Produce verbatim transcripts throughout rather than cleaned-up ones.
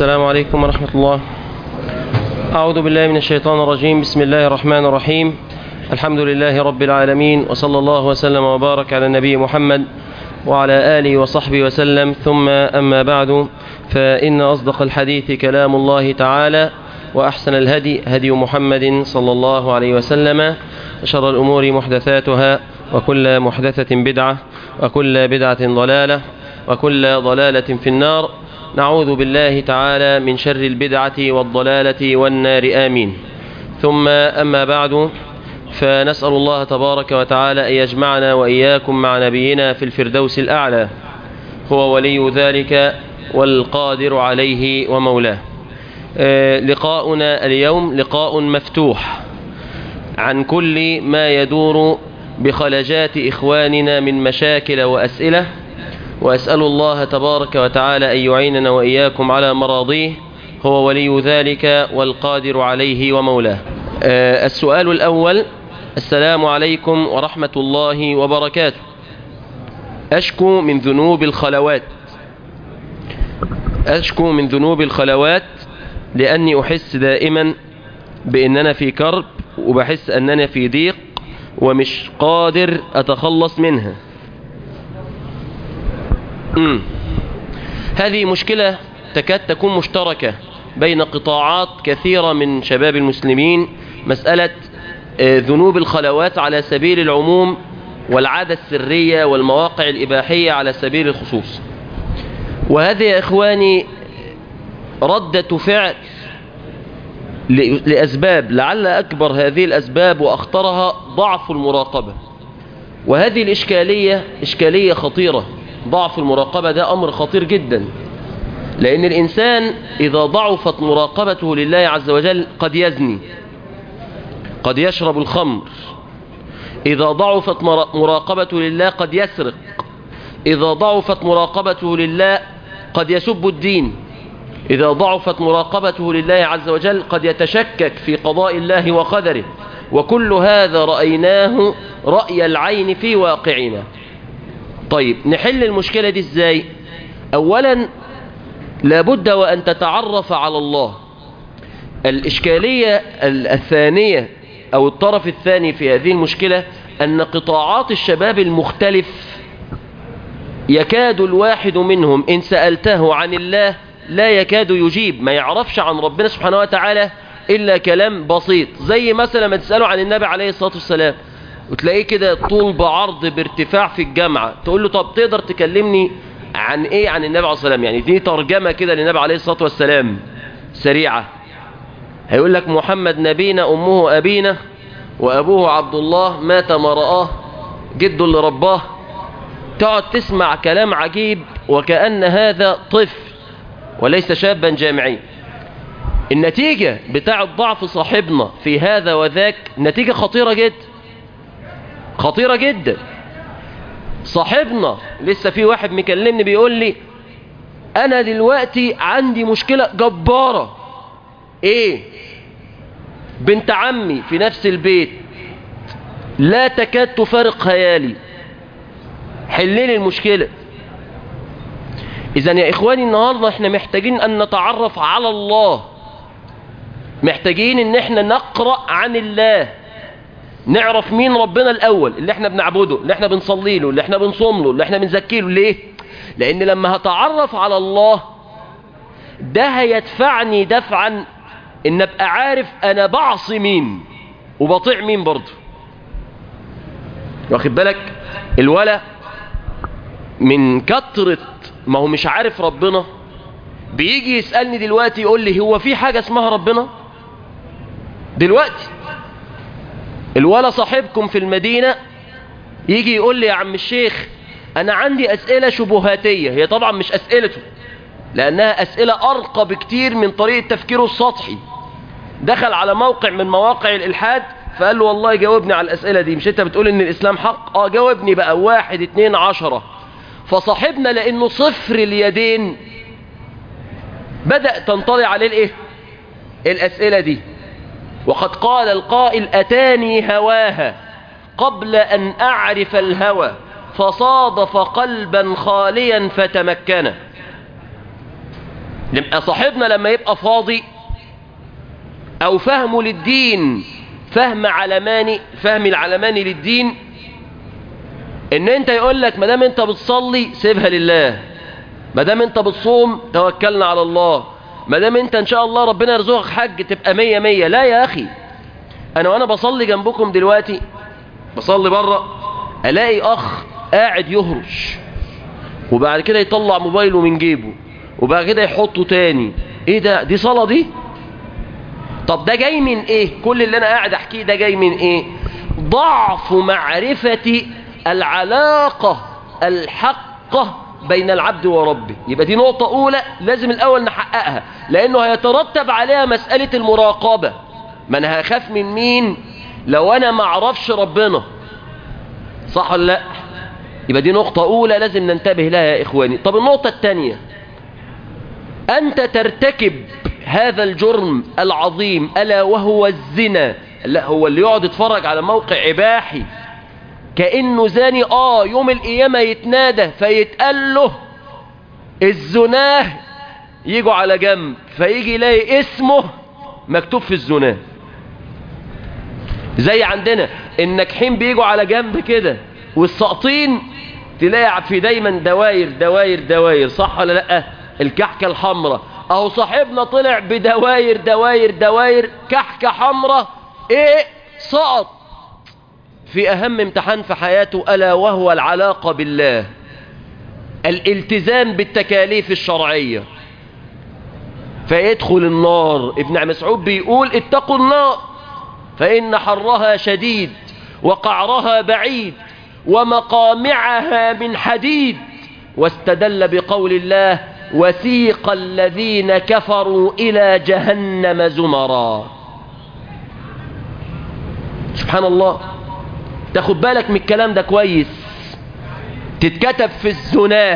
السلام عليكم ورحمة الله. أعوذ بالله من الشيطان الرجيم. بسم الله الرحمن الرحيم. الحمد لله رب العالمين، وصلى الله وسلم وبارك على النبي محمد وعلى آله وصحبه وسلم. ثم أما بعد، فإن أصدق الحديث كلام الله تعالى، وأحسن الهدي هدي محمد صلى الله عليه وسلم، وشر الأمور محدثاتها، وكل محدثة بدعة، وكل بدعة ضلالة، وكل ضلالة في النار. نعوذ بالله تعالى من شر البدعة والضلالة والنار، آمين. ثم أما بعد، فنسأل الله تبارك وتعالى أن يجمعنا وإياكم مع نبينا في الفردوس الأعلى، هو ولي ذلك والقادر عليه ومولاه. لقاؤنا اليوم لقاء مفتوح عن كل ما يدور بخلجات إخواننا من مشاكل وأسئلة، وأسأل الله تبارك وتعالى أن يعيننا وإياكم على مراضيه، هو ولي ذلك والقادر عليه ومولاه. السؤال الأول: السلام عليكم ورحمة الله وبركاته. أشكو من ذنوب الخلوات أشكو من ذنوب الخلوات لأني أحس دائما بأننا في كرب، وبحس أننا في ضيق ومش قادر أتخلص منها. مم. هذه مشكلة تكاد تكون مشتركة بين قطاعات كثيرة من شباب المسلمين، مسألة ذنوب الخلوات على سبيل العموم، والعادة السرية والمواقع الإباحية على سبيل الخصوص. وهذه يا إخواني ردة فعل لأسباب، لعل أكبر هذه الأسباب وأخطرها ضعف المراقبة. وهذه الإشكالية إشكالية خطيرة. ضعف المراقبة ده أمر خطير جدا، لأن الإنسان إذا ضعفت مراقبته لله عز وجل قد يزني، قد يشرب الخمر. إذا ضعفت مراقبته لله قد يسرق. إذا ضعفت مراقبته لله قد يسب الدين. إذا ضعفت مراقبته لله عز وجل قد يتشكك في قضاء الله وقدره. وكل هذا رأيناه رأي العين في واقعنا. طيب، نحل المشكلة دي ازاي؟ اولا لابد وان تتعرف على الله. الاشكالية الثانية او الطرف الثاني في هذه المشكلة ان قطاعات الشباب المختلف يكاد الواحد منهم ان سألته عن الله لا يكاد يجيب، ما يعرفش عن ربنا سبحانه وتعالى الا كلام بسيط. زي مثلا ما تسأله عن النبي عليه الصلاة والسلام وتلاقيه كده طول بعرض بارتفاع في الجامعة، تقول له طب تقدر تكلمني عن ايه عن النبي عليه الصلاة والسلام؟ يعني دي ترجمة كده للنبي عليه الصلاة والسلام سريعة. هيقول لك محمد نبينا، أمه أبينا، وأبوه عبد الله، مات ما رآه جده اللي رباه. تقعد تسمع كلام عجيب وكأن هذا طفل وليس شابا جامعيا. النتيجة بتاع ضعف صاحبنا في هذا وذاك نتيجة خطيرة جدا، خطيرة جدا. صاحبنا لسه في واحد مكلمني بيقول لي انا دلوقتي عندي مشكلة جبارة. ايه؟ بنت عمي في نفس البيت لا تكاد تفارق خيالي، حللي المشكلة. اذا يا اخواني النهاردة احنا محتاجين ان نتعرف على الله، محتاجين ان احنا نقرأ عن الله، نعرف مين ربنا الأول اللي احنا بنعبده، اللي احنا بنصلي له، اللي احنا بنصوم له، اللي احنا بنزكي له. ليه؟ لأن لما هتعرف على الله ده هيدفعني دفعا ان ابقى عارف انا بعصي مين وبطيع مين برضه. واخد بالك؟ الولا من كترة ما هو مش عارف ربنا بيجي يسألني دلوقتي يقول لي هو في حاجة اسمها ربنا؟ دلوقتي الولا صاحبكم في المدينة يجي يقول لي يا عم الشيخ انا عندي اسئلة شبهاتية. هي طبعا مش اسئلته، لانها اسئلة ارقى بكتير من طريقة تفكيره السطحي. دخل على موقع من مواقع الالحاد فقال له والله جاوبني على الاسئلة دي. مش انت بتقول ان الاسلام حق؟ اه جاوبني بقى، واحد اتنين عشرة. فصاحبنا لانه صفر اليدين بدأ تنطلع عليه الايه؟ الاسئلة دي. وقد قال القائل أتاني هواها قبل أن أعرف الهوى فصادف قلبا خاليا فتمكن. لما صاحبنا لما يبقى فاضي او فهمه للدين فهم علماني، فهم العلماني للدين، ان انت يقول لك ما دام انت بتصلي سيبها لله، ما دام انت بتصوم توكلنا على الله، ما دام انت ان شاء الله ربنا يرزقك حج تبقى مية مية. لا يا اخي، انا وانا بصلي جنبكم دلوقتي بصلي بره الاقي اخ قاعد يهرش وبعد كده يطلع موبايله من جيبه وبعد كده يحطه تاني. ايه ده؟ دي صلاة دي؟ طب ده جاي من ايه؟ كل اللي انا قاعد احكيه ده جاي من ايه؟ ضعف معرفة العلاقة الحقة بين العبد وربه. يبقى دي نقطة اولى لازم الاول نحققها، لانه هيترتب عليها مسألة المراقبة. ما انا هخاف من مين لو انا ما اعرفش ربنا؟ صح ولا لا؟ يبقى دي نقطة اولى لازم ننتبه لها يا اخواني. طب النقطة الثانية، انت ترتكب هذا الجرم العظيم الا وهو الزنا. لا، هو اللي يقعد يتفرج على موقع اباحي كأنه زاني، اه يوم القيامة يتنادى فيتقال له الزناه، يجوا على جنب فيجي يلاقي اسمه مكتوب في الزناه. زي عندنا الناجحين بيجوا على جنب كده، والساقطين تلاقي في دايما دواير دواير دواير، صح ولا لا؟ الكحكة الحمراء اهو صاحبنا طلع بدواير دواير دواير كحكة حمراء، ايه؟ سقط في اهم امتحان في حياته الا وهو العلاقة بالله، الالتزام بالتكاليف الشرعية، فيدخل النار. ابن مسعود بيقول اتقوا النار فإن حرها شديد وقعرها بعيد ومقامعها من حديد، واستدل بقول الله وسيق الذين كفروا إلى جهنم زمرا. سبحان الله، تاخد بالك من الكلام ده كويس، تتكتب في الزناه.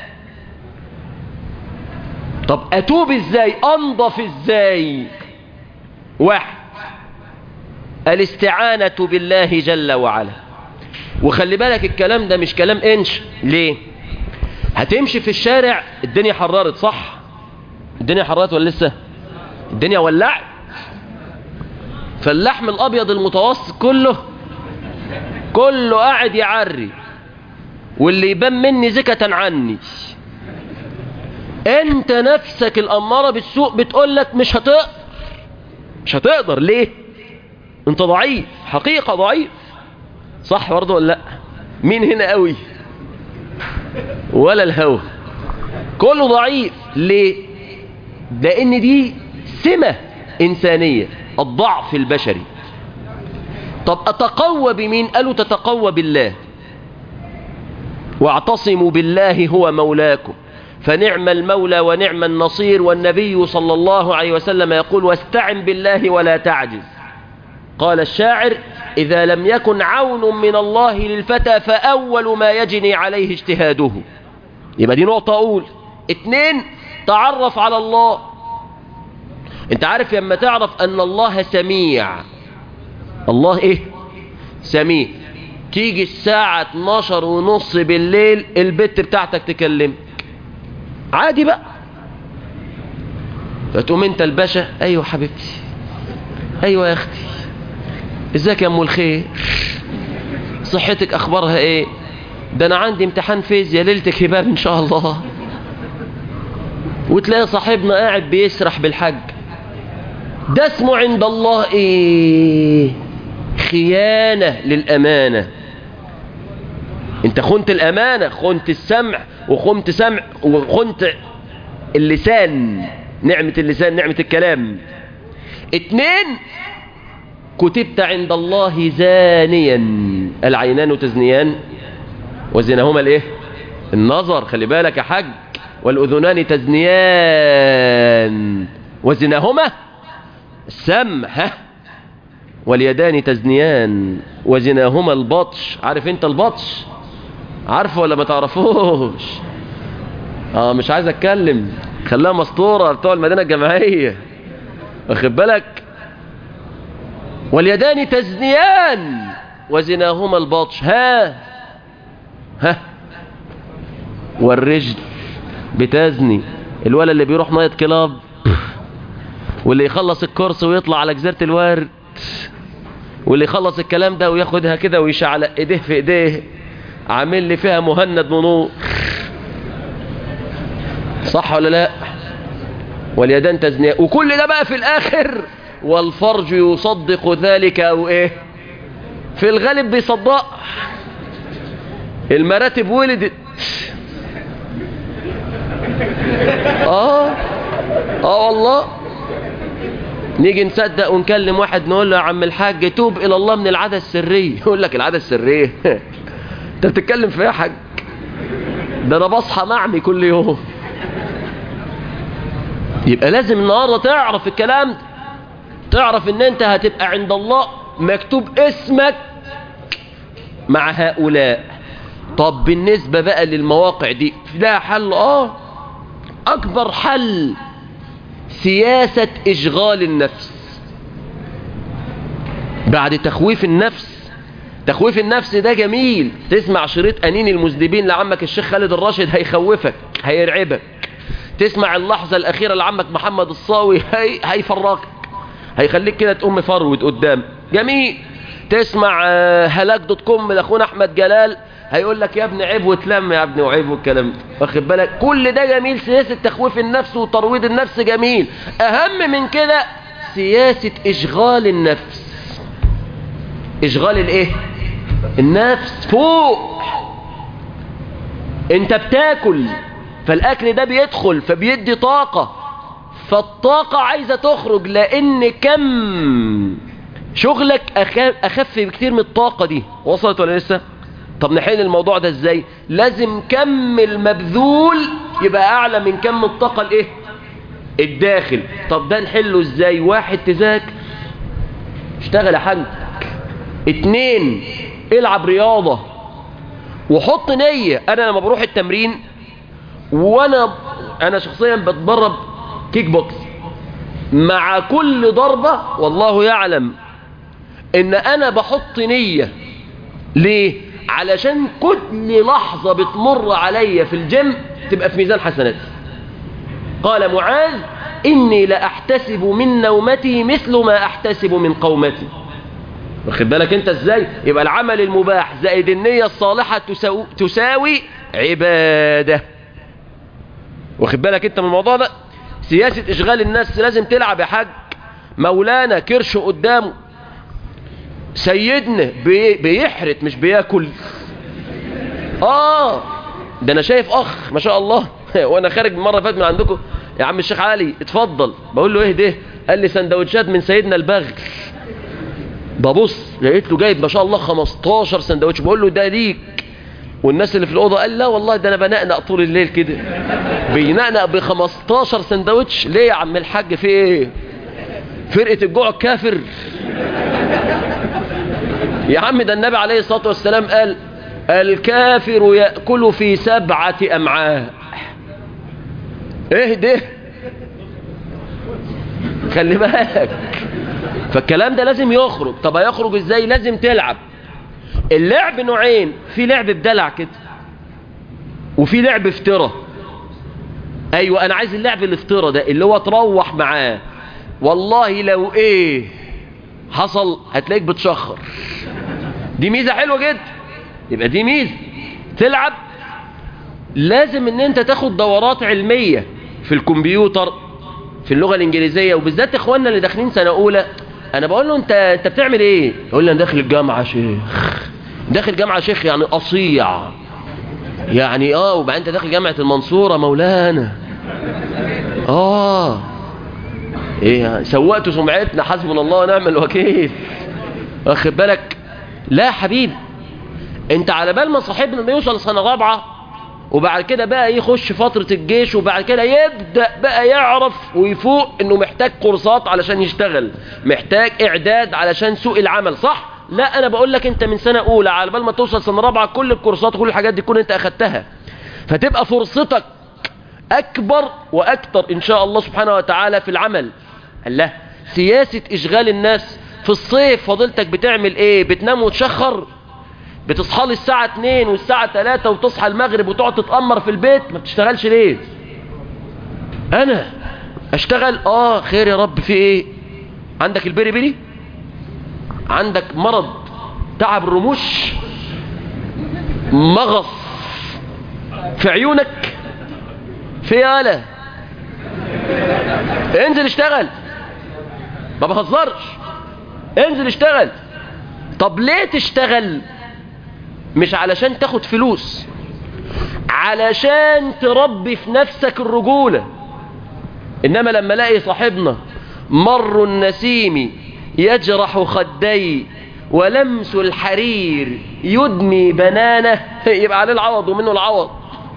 طب أتوب ازاي؟ أنضف ازاي؟ واحد، الاستعانة بالله جل وعلا. وخلي بالك الكلام ده مش كلام انش. ليه؟ هتمشي في الشارع الدنيا حررت، صح؟ الدنيا حررت ولا لسه؟ الدنيا ولعت، فاللحم الابيض المتوسط كله كله قاعد يعري، واللي يبان مني زكة عني. انت نفسك الامارة بالسوء بتقول لك مش هتقدر، مش هتقدر. ليه؟ انت ضعيف، حقيقة ضعيف، صح برضه ولا لا؟ مين هنا قوي؟ ولا الهوى، كله ضعيف. ليه؟ لان دي سمة انسانية، الضعف البشري. طب اتقوى بمين؟ قالوا تتقوى بالله، واعتصموا بالله هو مولاكم فنعم المولى ونعم النصير. والنبي صلى الله عليه وسلم يقول واستعن بالله ولا تعجز. قال الشاعر إذا لم يكن عون من الله للفتى فأول ما يجني عليه اجتهاده. يبقى دي نقطة أول. اتنين، تعرف على الله. انت عارف لما تعرف أن الله سميع، الله ايه؟ سميع. تيجي الساعة اتناشر ونص بالليل البت بتاعتك تكلمك عادي بقى، فتقوم انت الباشا ايوه حبيبتي، ايوه يا اختي، ازيك يا ام الخير، صحتك اخبارها ايه؟ ده انا عندي امتحان فيزياء ليلتك هباب ان شاء الله. وتلاقي صاحبنا قاعد بيسرح بالحج. ده اسمه عند الله ايه؟ خيانة للامانة. انت خنت الامانة، خنت السمع وخنت سمع وخنت اللسان، نعمة اللسان، نعمة الكلام. اتنين، كتبت عند الله زانيا. العينان تزنيان وزناهما الايه؟ النظر. خلي بالك يا حج. والاذنان تزنيان وزناهما السمع. ها؟ واليدان تزنيان وزناهما البطش. عارف انت البطش؟ عارفه ولا ما تعرفوش؟ اه مش عايز اتكلم، خلاها مسطوره بتوع المدينه الجامعيه، واخد بالك؟ واليدان تزنيان وزناهما البطش. ها ها والرجل بتزني. الولد اللي بيروح نايت كلاب، واللي يخلص الكورس ويطلع على جزيرة الورد، واللي يخلص الكلام ده وياخدها كده ويشعلق ايديه في ايديه عامل لي فيها مهند منور. صح ولا لا؟ واليدان تزنيان، وكل ده بقى في الاخر والفرج يصدق ذلك او ايه؟ في الغالب بيصدق. المراتب ولدت. اه اه والله. نيجي نصدق ونكلم واحد نقول له يا عم الحاج توب الى الله من العادة السرية، يقول لك العادة السرية؟ انت بتتكلم في ايه يا حاج؟ ده انا بصحى معمي كل يوم. يبقى لازم النهارده تعرف الكلام ده، تعرف ان انت هتبقى عند الله مكتوب اسمك مع هؤلاء. طب بالنسبة بقى للمواقع دي لا حل. اه اكبر حل سياسة اشغال النفس. بعد تخويف النفس، تخويف النفس ده جميل. تسمع شريط انين المذنبين لعمك الشيخ خالد الراشد هيخوفك هيرعبك. تسمع اللحظة الاخيرة لعمك محمد الصاوي هي هيفرقك، هيخليك كده تقوم مفروض قدام. جميل. تسمع هلاك دوت كوم لاخونا احمد جلال هيقول لك يا ابني عيب وتلم يا ابني وعيب والكلام ده، واخد بالك؟ كل ده جميل. سياسة تخويف النفس وترويض النفس جميل. اهم من كده سياسة اشغال النفس. اشغال الايه؟ النفس. فوق انت بتاكل، فالاكل ده بيدخل فبيدي طاقة، فالطاقة عايزة تخرج لان كم شغلك اخف بكتير من الطاقة دي. وصلت ولا لسه؟ طب نحل الموضوع ده ازاي؟ لازم كم المبذول يبقى اعلى من كم الطاقة الايه؟ الداخل. طب ده نحله ازاي؟ واحد تذاكر، اشتغل يا حاج. اتنين العب رياضة وحط نية. انا لما بروح التمرين وانا انا شخصيا بتدرب كيك بوكس، مع كل ضربة والله يعلم ان انا بحط نية. ليه؟ علشان كل لحظة بتمر عليا في الجيم تبقى في ميزان حسناتي. قال معاذ إني لأحتسب من نومتي مثل ما أحتسب من قومتي. واخد بالك انت ازاي؟ يبقى العمل المباح زائد النية الصالحة تساوي, تساوي عبادة. واخد بالك انت من الموضوع ده؟ سياسة اشغال الناس لازم تلعب يا حاج. مولانا كرش قدامه، سيدنا بي بيحرت مش بياكل. اه ده انا شايف اخ ما شاء الله وانا خارج مرة فات من عندكم يا عم الشيخ علي اتفضل، بقول له ايه ده؟ قال لي سندوتشات من سيدنا البغل. ببص لقيت له جايب ما شاء الله خمستاشر سندوتش. بقول له ده ليك. والناس اللي في الاوضه قال لا والله ده انا بنقنق طول الليل كده. بينقنق ب خمستاشر سندوتش. ليه يا عم الحاج في ايه؟ فرقه الجوع الكافر يا عم؟ ده النبي عليه الصلاه والسلام قال الكافر ياكل في سبعه امعاء. ايه ده؟ خلي بالك. فالكلام ده لازم يخرج. طب هيخرج ازاي؟ لازم تلعب. اللعب نوعين، في لعب بدلع كده وفي لعب افتراء. ايوه انا عايز اللعب الافتراء ده اللي هو تروح معاه والله لو ايه حصل هتلاقيك بتشخر. دي ميزة حلوة جدا. يبقى دي ميزة تلعب. لازم ان انت تاخد دورات علمية في الكمبيوتر في اللغة الانجليزية، وبالذات اخواننا اللي داخلين سنة اولى. انا بقول له انت انت بتعمل ايه؟ يقول لي انا داخل الجامعة شيخ. داخل جامعة شيخ يعني اصيع يعني. اه وبعدين انت داخل جامعة المنصورة مولانا. اه ايه سوقتوا سمعتنا حسبنا الله ونعم الوكيل. واخد بالك؟ لا حبيبي، انت على بال ما صاحبنا ما يوصل سنة رابعة وبعد كده بقى يخش فترة الجيش وبعد كده يبدأ بقى يعرف ويفوق انه محتاج كورسات علشان يشتغل، محتاج اعداد علشان سوق العمل. صح؟ لا انا بقول لك انت من سنة اولى على بال ما توصل سنة رابعة كل الكورسات وكل الحاجات دي تكون انت اخدتها، فتبقى فرصتك اكبر واكتر ان شاء الله سبحانه وتعالى في العمل. الله. سياسة اشغال الناس. في الصيف فضيلتك بتعمل ايه؟ بتنام وتشخر؟ بتصحى لي الساعة اتنين والساعة تلاتة وتصحى المغرب وتقعد تتأمر في البيت؟ ما بتشتغلش ليه؟ انا اشتغل؟ اه خير يا رب، في ايه؟ عندك البربري؟ عندك مرض تعب الرموش؟ مغص في عيونك؟ في يالا انزل اشتغل، ما بهزرش، انزل اشتغل. طب ليه تشتغل؟ مش علشان تاخد فلوس، علشان تربي في نفسك الرجولة. انما لما الاقي صاحبنا مر النسيم يجرح خدي ولمس الحرير يدمي بنانه، يبقى عليه العوض ومنه العوض.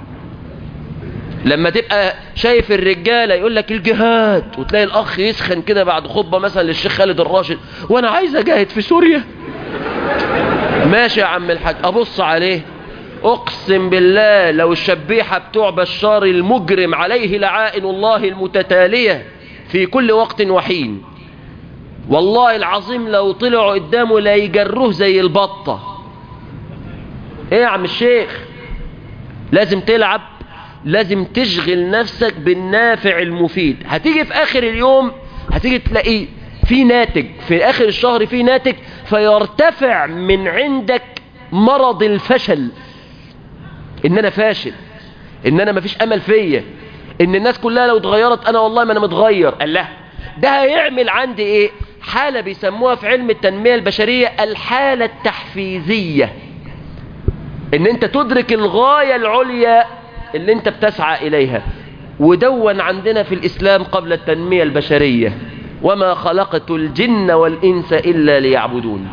لما تبقى شايف الرجالة يقول لك الجهاد، وتلاقي الاخ يسخن كده بعد خطبة مثلا للشيخ خالد الراشد، وانا عايز اجاهد في سوريا. ماشي يا عم الحاج، ابص عليه اقسم بالله لو الشبيحة بتوع بشار المجرم عليه لعائن الله المتتالية في كل وقت وحين، والله العظيم لو طلعوا قدامه لا يجروه زي البطة. ايه يا عم الشيخ؟ لازم تلعب، لازم تشغل نفسك بالنافع المفيد. هتيجي في اخر اليوم هتيجي تلاقيه في ناتج، في اخر الشهر في ناتج، فيرتفع من عندك مرض الفشل، ان انا فاشل، ان انا مفيش امل فيا، ان الناس كلها لو اتغيرت انا والله ما انا متغير. الله، ده هيعمل عندي ايه؟ حالة بيسموها في علم التنمية البشرية الحالة التحفيزية، ان انت تدرك الغاية العليا اللي انت بتسعى اليها. ودون عندنا في الاسلام قبل التنمية البشرية: وما خلقت الجن والانس الا ليعبدون.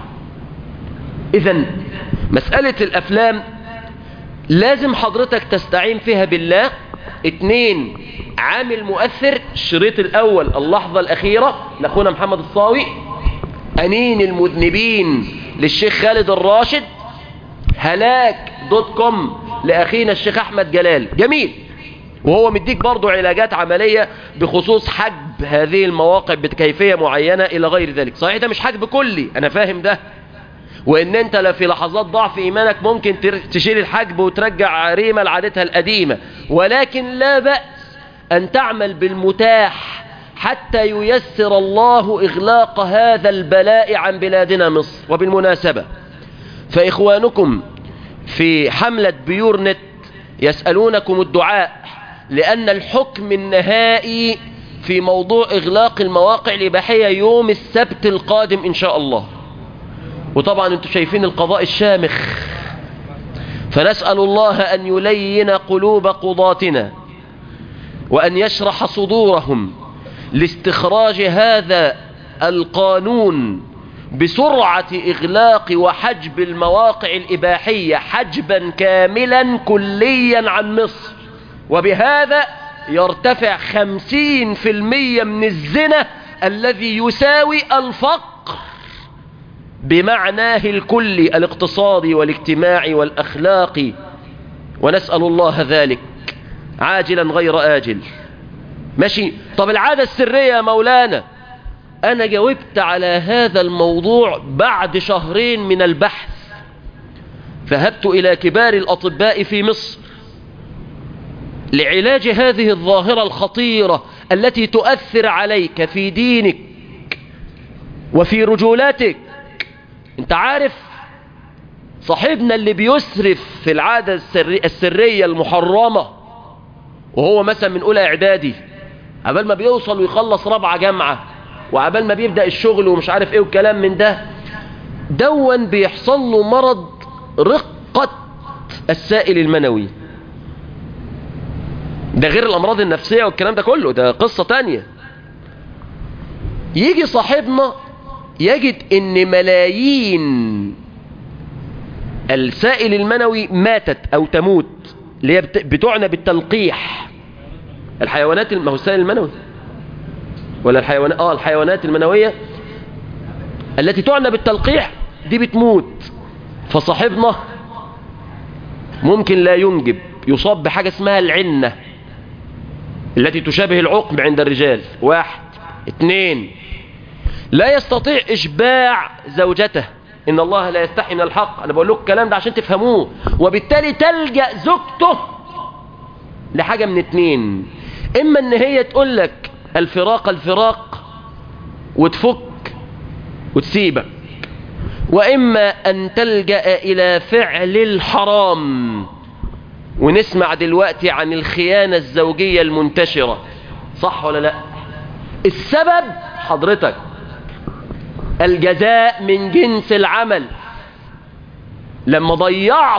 اذن مسألة الافلام لازم حضرتك تستعين فيها بالله. اتنين، عامل مؤثر. الشريط الاول اللحظة الاخيرة لاخونا محمد الصاوي، انين المذنبين للشيخ خالد الراشد، هلاك دوت كوم لاخينا الشيخ احمد جلال. جميل. وهو مديك برضو علاجات عملية بخصوص حجب هذه المواقع بكيفية معينة الى غير ذلك. صحيح ده مش حجب كلي، انا فاهم ده، وان انت لا في لحظات ضعف ايمانك ممكن تشيل الحجب وترجع ريمة لعادتها القديمة، ولكن لا بأس ان تعمل بالمتاح حتى ييسر الله اغلاق هذا البلاء عن بلادنا مصر. وبالمناسبة فاخوانكم في حملة بيورنت يسألونكم الدعاء، لان الحكم النهائي في موضوع اغلاق المواقع الاباحية يوم السبت القادم ان شاء الله. وطبعا انتم شايفين القضاء الشامخ، فنسأل الله ان يلين قلوب قضاتنا وان يشرح صدورهم لاستخراج هذا القانون بسرعة اغلاق وحجب المواقع الاباحية حجبا كاملا كليا عن مصر. وبهذا يرتفع خمسين في المية من الزنا الذي يساوي الفقر بمعناه الكلي الاقتصادي والاجتماعي والأخلاقي، ونسأل الله ذلك عاجلا غير آجل. ماشي. طب العادة السرية يا مولانا، أنا جاوبت على هذا الموضوع بعد شهرين من البحث. ذهبت إلى كبار الأطباء في مصر لعلاج هذه الظاهرة الخطيرة التي تؤثر عليك في دينك وفي رجولاتك. انت عارف صاحبنا اللي بيسرف في العادة السري السرية المحرمة وهو مثلا من أولى إعدادي، عبال ما بيوصل ويخلص رابعة جامعة، وعبال ما بيبدأ الشغل ومش عارف ايه والكلام من ده، دون بيحصل له مرض رقة السائل المنوي. ده غير الأمراض النفسية والكلام ده كله، ده قصة تانية. يجي صاحبنا يجد ان ملايين السائل المنوي ماتت او تموت، اللي هي بتعنى بالتلقيح. الحيوانات، ما هو السائل المنوي ولا الحيوانات اه الحيوانات المنوية التي تعنى بالتلقيح دي بتموت. فصاحبنا ممكن لا ينجب، يصاب بحاجة اسمها العنة التي تشابه العقم عند الرجال. واحد. اتنين، لا يستطيع إشباع زوجته. إن الله لا يستحي من الحق. أنا بقول لكم الكلام ده عشان تفهموه. وبالتالي تلجأ زوجته لحاجة من اتنين: إما إن هي تقول لك الفراق الفراق وتفك وتسيبك، وإما أن تلجأ إلى فعل الحرام. ونسمع دلوقتي عن الخيانة الزوجية المنتشرة، صح ولا لا؟ السبب حضرتك الجزاء من جنس العمل. لما ضيعت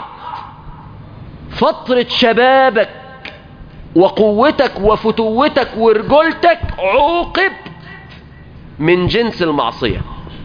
فترة شبابك وقوتك وفتوتك ورجولتك عوقب من جنس المعصية.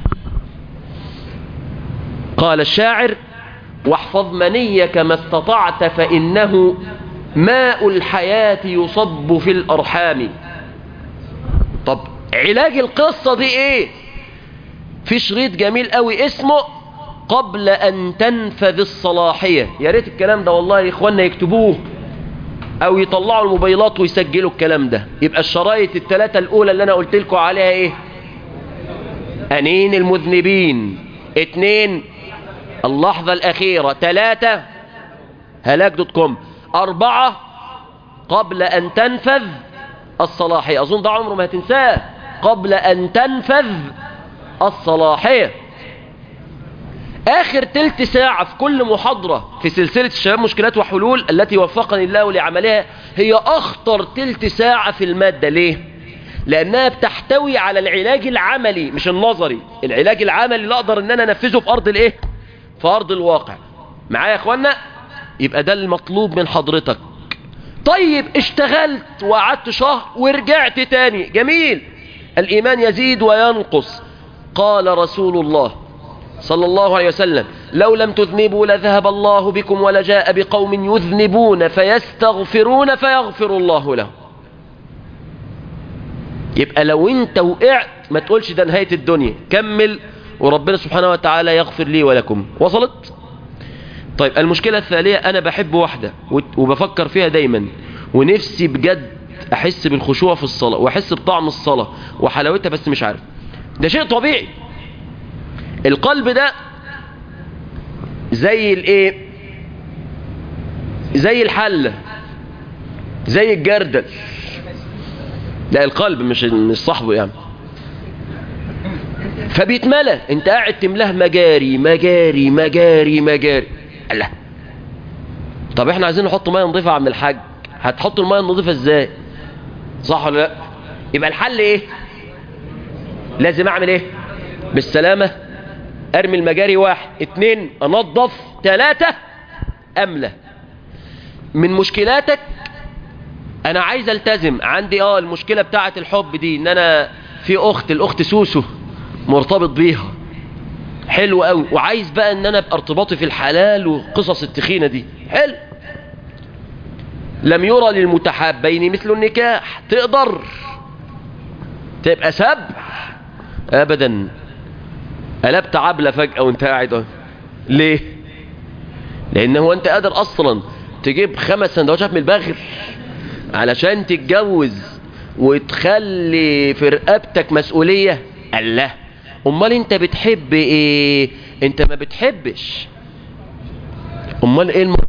قال الشاعر: واحفظ منيك ما استطعت فإنه ماء الحياة يصب في الأرحام. طب علاج القصة دي ايه؟ في شريط جميل قوي اسمه قبل أن تنفذ الصلاحية. يا ريت الكلام ده والله يا إخواننا يكتبوه أو يطلعوا الموبايلات ويسجلوا الكلام ده. يبقى الشرايط الثلاثة الأولى اللي أنا قلت لكم عليها إيه؟ أنين المذنبين، اتنين اللحظة الأخيرة، ثلاثة هلاك دوت كوم، أربعة قبل أن تنفذ الصلاحية. أظن ده عمره ما هتنساه، قبل أن تنفذ الصلاحية. آخر تلت ساعة في كل محاضرة في سلسلة الشباب مشكلات وحلول التي وفقني الله لعملها هي أخطر تلت ساعة في المادة. ليه؟ لأنها بتحتوي على العلاج العملي مش النظري. العلاج العملي اللي أقدر أن أنا أنفذه في أرض الإيه؟ في أرض الواقع. معايا يا أخوانا؟ يبقى ده المطلوب من حضرتك. طيب اشتغلت وقعدت شهر ورجعت تاني، جميل، الإيمان يزيد وينقص. قال رسول الله صلى الله عليه وسلم: لو لم تذنبوا لذهب الله بكم ولجاء بقوم يذنبون فيستغفرون فيغفر الله لهم. يبقى لو انت وقعت ما تقولش ده نهاية الدنيا، كمل وربنا سبحانه وتعالى يغفر لي ولكم. وصلت؟ طيب المشكلة الثانية، أنا بحب واحدة وبفكر فيها دايما ونفسي بجد أحس بالخشوع في الصلاة وأحس بطعم الصلاة وحلاوتها، بس مش عارف. ده شيء طبيعي. القلب ده زي الايه؟ زي الحلة، زي الجردل. لا القلب مش مش صاحبه يعني. فبيتملى، انت قاعد تملاه مجاري مجاري مجاري مجاري. الله، طب احنا عايزين نحط ميه نظيفه يا عم الحاج، هتحط الميه النظيفه ازاي؟ صح ولا لا؟ يبقى الحل ايه؟ لازم اعمل ايه؟ بالسلامه، ارمي المجاري، واحد اتنين انظف، تلاتة املى. من مشكلاتك انا عايز التزم، عندي اه المشكلة بتاعة الحب دي، ان انا في اخت، الاخت سوسو مرتبط بيها حلو قوي، وعايز بقى ان انا ابقى ارتباطي في الحلال وقصص التخينة دي حلو. لم يرى للمتحابين مثل النكاح. تقدر تبقى سبع؟ ابدا. قلبت عبلة فجأة وانت قاعد. ليه؟ لان هو انت قادر اصلا تجيب خمس سندوتشات من البغل علشان تتجوز وتخلي في رقبتك مسؤولية؟ الله، امال انت بتحب ايه؟ انت ما بتحبش. امال ايه الم...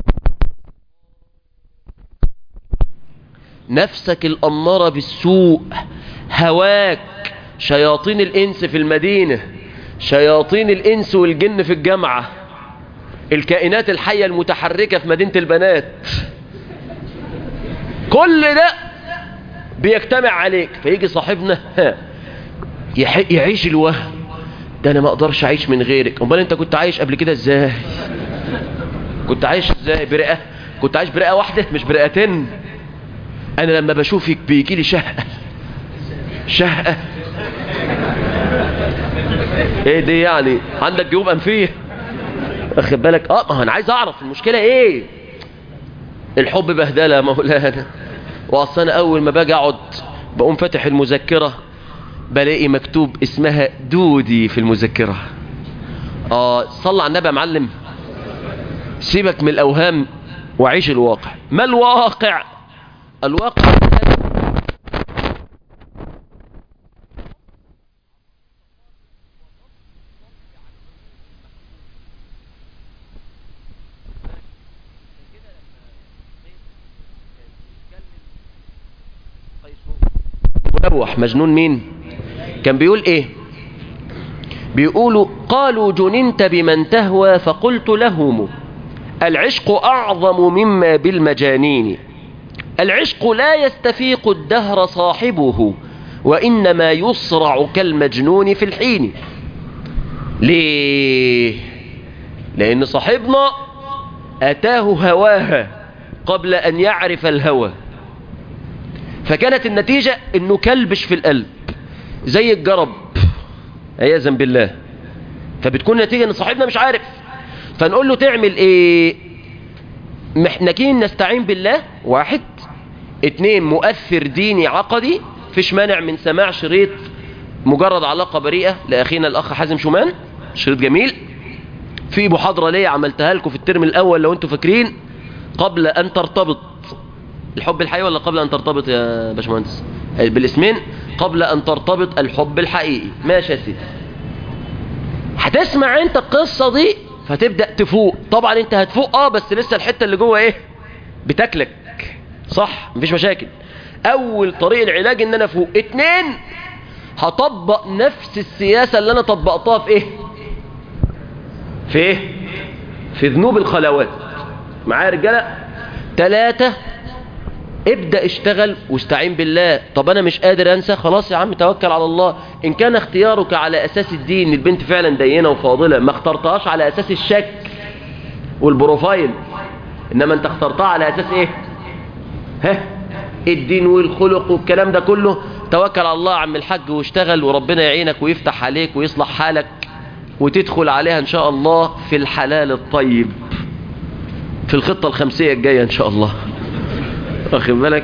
نفسك الاماره بالسوء، هواك، شياطين الانس في المدينه، شياطين الانس والجن في الجامعه، الكائنات الحيه المتحركه في مدينه البنات، كل ده بيجتمع عليك. فيجي صاحبنا يعيش الوهم ده، انا ما اقدرش اعيش من غيرك. امال انت كنت عايش قبل كده ازاي؟ كنت عايش ازاي؟ برئه؟ كنت عايش برئه واحده مش برئتين؟ انا لما بشوفك بيجي لي شهقه شهقه. ايه دي يعني؟ عندك جيوب انفيه؟ واخد بالك؟ اه ما انا عايز اعرف المشكله ايه. الحب بهدله يا مولانا. واصل انا اول ما باجي اقعد بقوم فاتح المذكره بلاقي مكتوب اسمها دودي في المذكره. اه صلى على النبي يا معلم. سيبك من الاوهام وعيش الواقع. ما الواقع؟ الواقع المشوح. مجنون مين؟ كان بيقول ايه؟ بيقولوا قالوا جننت بمن تهوى فقلت لهم العشق أعظم مما بالمجانين، العشق لا يستفيق الدهر صاحبه وإنما يصرع كالمجنون في الحين. ليه؟ لأن صاحبنا أتاه هواها قبل أن يعرف الهوى، فكانت النتيجة أنه كلبش في القلب زي الجرب عياذا بالله. فبتكون النتيجة أن صاحبنا مش عارف، فنقول له تعمل إيه؟ محتاجين نستعين بالله. واحد. اتنين، مؤثر ديني عقدي، فيش مانع من سماع شريط مجرد علاقة بريئة لأخينا الأخ حازم شومان، شريط جميل. في محاضرة ليه عملتها لكم في الترم الأول لو أنتم فاكرين، قبل أن ترتبط. الحب الحقيقي ولا قبل أن ترتبط يا باشمهندس؟ بالاسمين. قبل أن ترتبط الحب الحقيقي. ماشي يا سيدي. هتسمع أنت القصة دي فتبدأ تفوق. طبعا أنت هتفوق اه بس لسه الحتة اللي جوه إيه؟ بتاكلك. صح؟ مفيش مشاكل. أول طريق العلاج إن أنا أفوق. اتنين، هطبق نفس السياسة اللي أنا طبقتها في إيه؟ في إيه؟ في ذنوب الخلوات. معايا رجالة؟ تلاتة، ابدأ اشتغل واستعين بالله. طب أنا مش قادر أنسى، خلاص يا عم توكل على الله. إن كان اختيارك على أساس الدين، البنت فعلا دينة وفاضلة، ما اخترتهاش على أساس الشك والبروفايل، إنما أنت اخترتها على أساس إيه؟ ها؟ الدين والخلق والكلام ده كله. توكل على الله يا عم الحاج واشتغل، وربنا يعينك ويفتح عليك ويصلح حالك، وتدخل عليها إن شاء الله في الحلال الطيب في الخطة الخمسية الجاية إن شاء الله. واخد بالك؟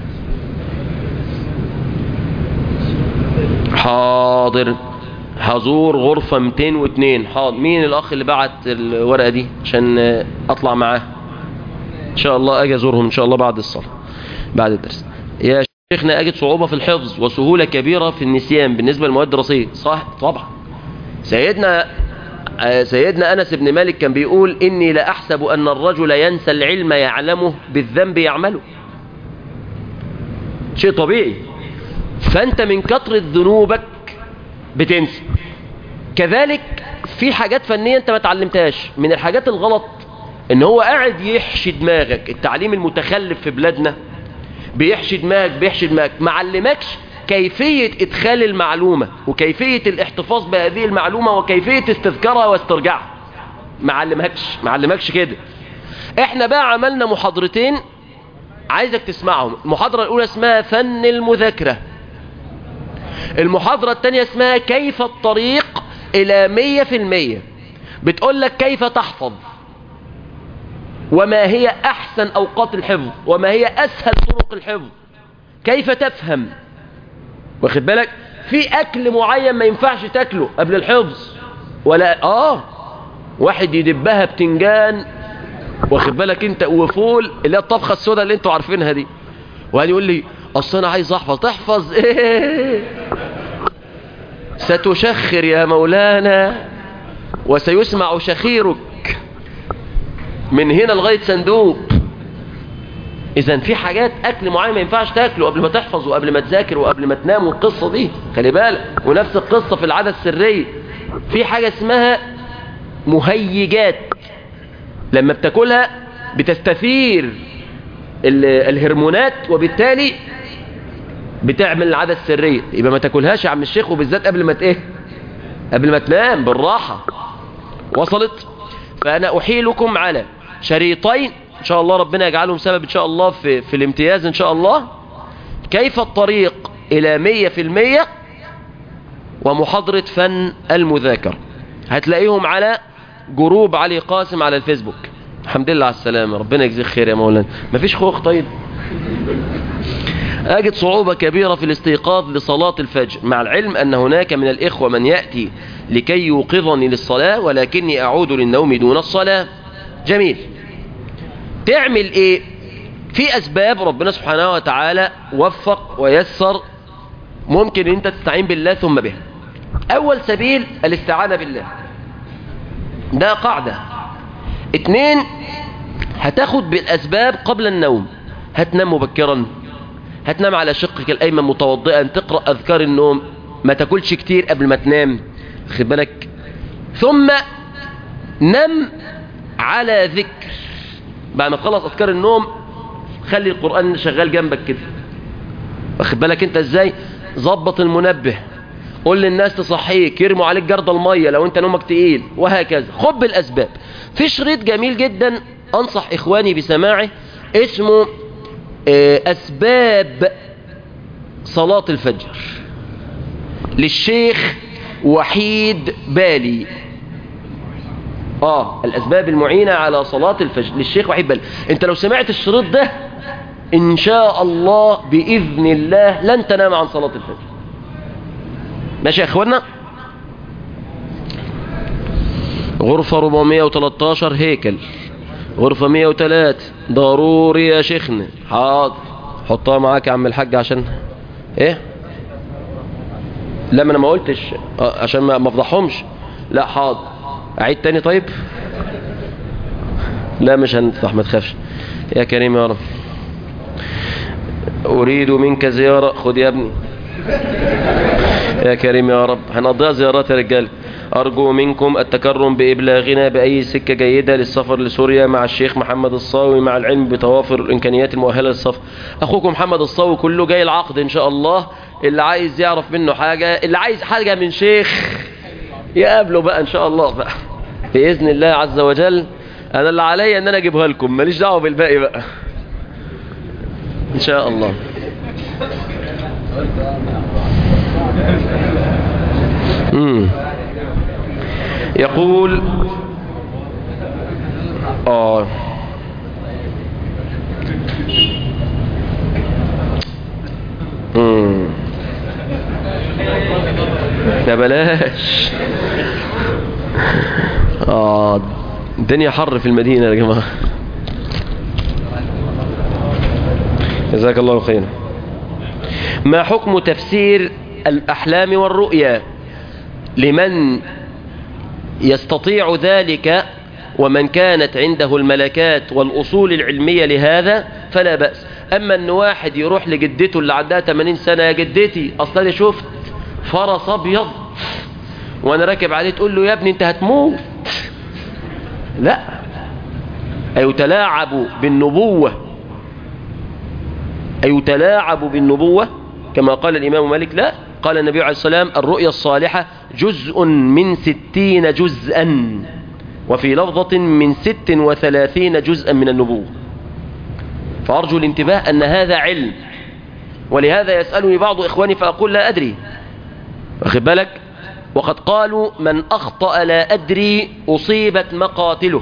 حاضر. حضور غرفة مئتين واثنين. حاضر. مين الأخ اللي بعت الورقة دي عشان أطلع معاه إن شاء الله؟ أجي أزورهم إن شاء الله بعد الصلاة بعد الدرس. يا شيخنا أجد صعوبة في الحفظ وسهولة كبيرة في النسيان بالنسبة للمواد الدراسية. صح؟ طبعا. سيدنا سيدنا أنس بن مالك كان بيقول إني لأحسب أن الرجل ينسى العلم يعلمه بالذنب يعمله. شيء طبيعي. فأنت من كثرة ذنوبك بتنسى. كذلك في حاجات فنية أنت ما تعلمتهاش. من الحاجات الغلط إن هو قاعد يحشي دماغك. التعليم المتخلف في بلادنا بيحشي دماغك بيحشي دماغك ما علمكش كيفية إدخال المعلومة وكيفية الاحتفاظ بهذه المعلومة وكيفية استذكارها واسترجاعها. ما علمكش ما علمكش كده. احنا بقى عملنا محاضرتين عايزك تسمعهم. المحاضرة الأولى اسمها فن المذاكرة، المحاضرة الثانية اسمها كيف الطريق إلى مية في المية. بتقول لك كيف تحفظ، وما هي أحسن أوقات الحفظ، وما هي أسهل طرق الحفظ، كيف تفهم. واخد بالك؟ في أكل معين ما ينفعش تاكله قبل الحفظ ولا آه واحد يدبها بتنجان، واخد بالك انت، وفول اللي هي الطبخة السوداء اللي انتوا عارفينها دي، وهذا يقول لي أصل أنا عايز أحفظ. تحفظ إيه؟ ستشخر يا مولانا وسيسمع شخيرك من هنا لغاية صندوق. إذن في حاجات أكل معين ما ينفعش تاكله قبل ما تحفظ وقبل ما تذاكر وقبل ما تنام، والقصة دي خلي بالك. ونفس القصة في العادة السرية. في حاجة اسمها مهيجات، لما بتاكلها بتستثير الهرمونات وبالتالي بتعمل العادة السرية. يبقى ما تاكلهاش يا عم الشيخ، وبالذات قبل ما ايه قبل ما تنام بالراحة. وصلت؟ فأنا أحيلكم على شريطين إن شاء الله ربنا يجعلهم سبب إن شاء الله في, في الامتياز إن شاء الله. كيف الطريق إلى مية في المية، ومحاضرة فن المذاكرة. هتلاقيهم على جروب علي قاسم على الفيسبوك. الحمد لله على السلامة، ربنا يجزيك خير يا مولانا. مفيش خوخ طيب؟ أجد صعوبة كبيرة في الاستيقاظ لصلاة الفجر، مع العلم أن هناك من الإخوة من يأتي لكي يوقظني للصلاة ولكني أعود للنوم دون الصلاة. جميل. تعمل إيه؟ في أسباب ربنا سبحانه وتعالى وفق ويسر ممكن أنت تستعين بالله ثم بها. أول سبيل الاستعانة بالله، ده قاعدة. اتنين، هتاخد بالأسباب قبل النوم. هتنام مبكرا، هتنام على شقك الأيمن متوضئا، تقرأ أذكار النوم، ما تاكلش كتير قبل ما تنام، خد بالك، ثم نم على ذكر. بعد ما تخلص أذكار النوم خلي القرآن شغال جنبك كده، واخد بالك انت ازاي؟ ظبط المنبه، قول للناس تصحيك، يرموا عليك جرد المية لو انت نومك تقيل، وهكذا. خد بالأسباب. في شريط جميل جدا أنصح إخواني بسماعه اسمه أسباب صلاة الفجر للشيخ وحيد بالي. آه الأسباب المعينة على صلاة الفجر للشيخ وحيد بالي. انت لو سمعت الشريط ده إن شاء الله بإذن الله لن تنام عن صلاة الفجر. ماشي يا إخوانا؟ غرفة أربعمائة وثلاثة عشر هيكل، غرفة مائة وثلاثة ضروري يا شيخنا. حاضر، حطها معاك يا عم الحاج عشان ايه؟ لا ما انا ما قلتش عشان ما افضحهمش. لا حاضر، اعيد تاني طيب؟ لا مش هنفتح، ما تخافش يا كريم يا رب. اريد منك زيارة، خد يا ابني يا كريم يا رب، هنقضيها زيارات يا رجال. أرجو منكم التكرم بإبلاغنا بأي سكة جيدة للسفر لسوريا مع الشيخ محمد الصاوي، مع العلم بتوافر الإمكانيات المؤهلة للسفر. أخوكم محمد الصاوي كله جاي العقد إن شاء الله. اللي عايز يعرف منه حاجة، اللي عايز حاجة من شيخ يقابله بقى إن شاء الله بقى بإذن الله عز وجل. أنا اللي عليا أن أنا أجيبها لكم، ماليش دعوة بالباقي بقى إن شاء الله. امم يقول اه امم يا بلاش اه الدنيا حر في المدينة يا جماعة. جزاك الله خيرا. ما حكم تفسير الأحلام والرؤيا لمن يستطيع ذلك ومن كانت عنده الملكات والأصول العلمية لهذا فلا بأس. أما أن واحد يروح لجدته اللي عندها ثمانين سنة، يا جدتي أصلا شفت فرس أبيض وأنا راكب عليه، تقول له يا ابني أنت هتموت. لا، أيتلاعب بالنبوة، أيتلاعب بالنبوة كما قال الإمام مالك؟ لا، قال النبي عليه السلام الرؤيا الصالحة جزء من ستين جزءا، وفي لفظة من ست وثلاثين جزءا من النبوة. فأرجو الانتباه أن هذا علم، ولهذا يسألني بعض إخواني فأقول لا أدري، واخد بالك؟ وقد قالوا من أخطأ لا أدري أصيبت مقاتله.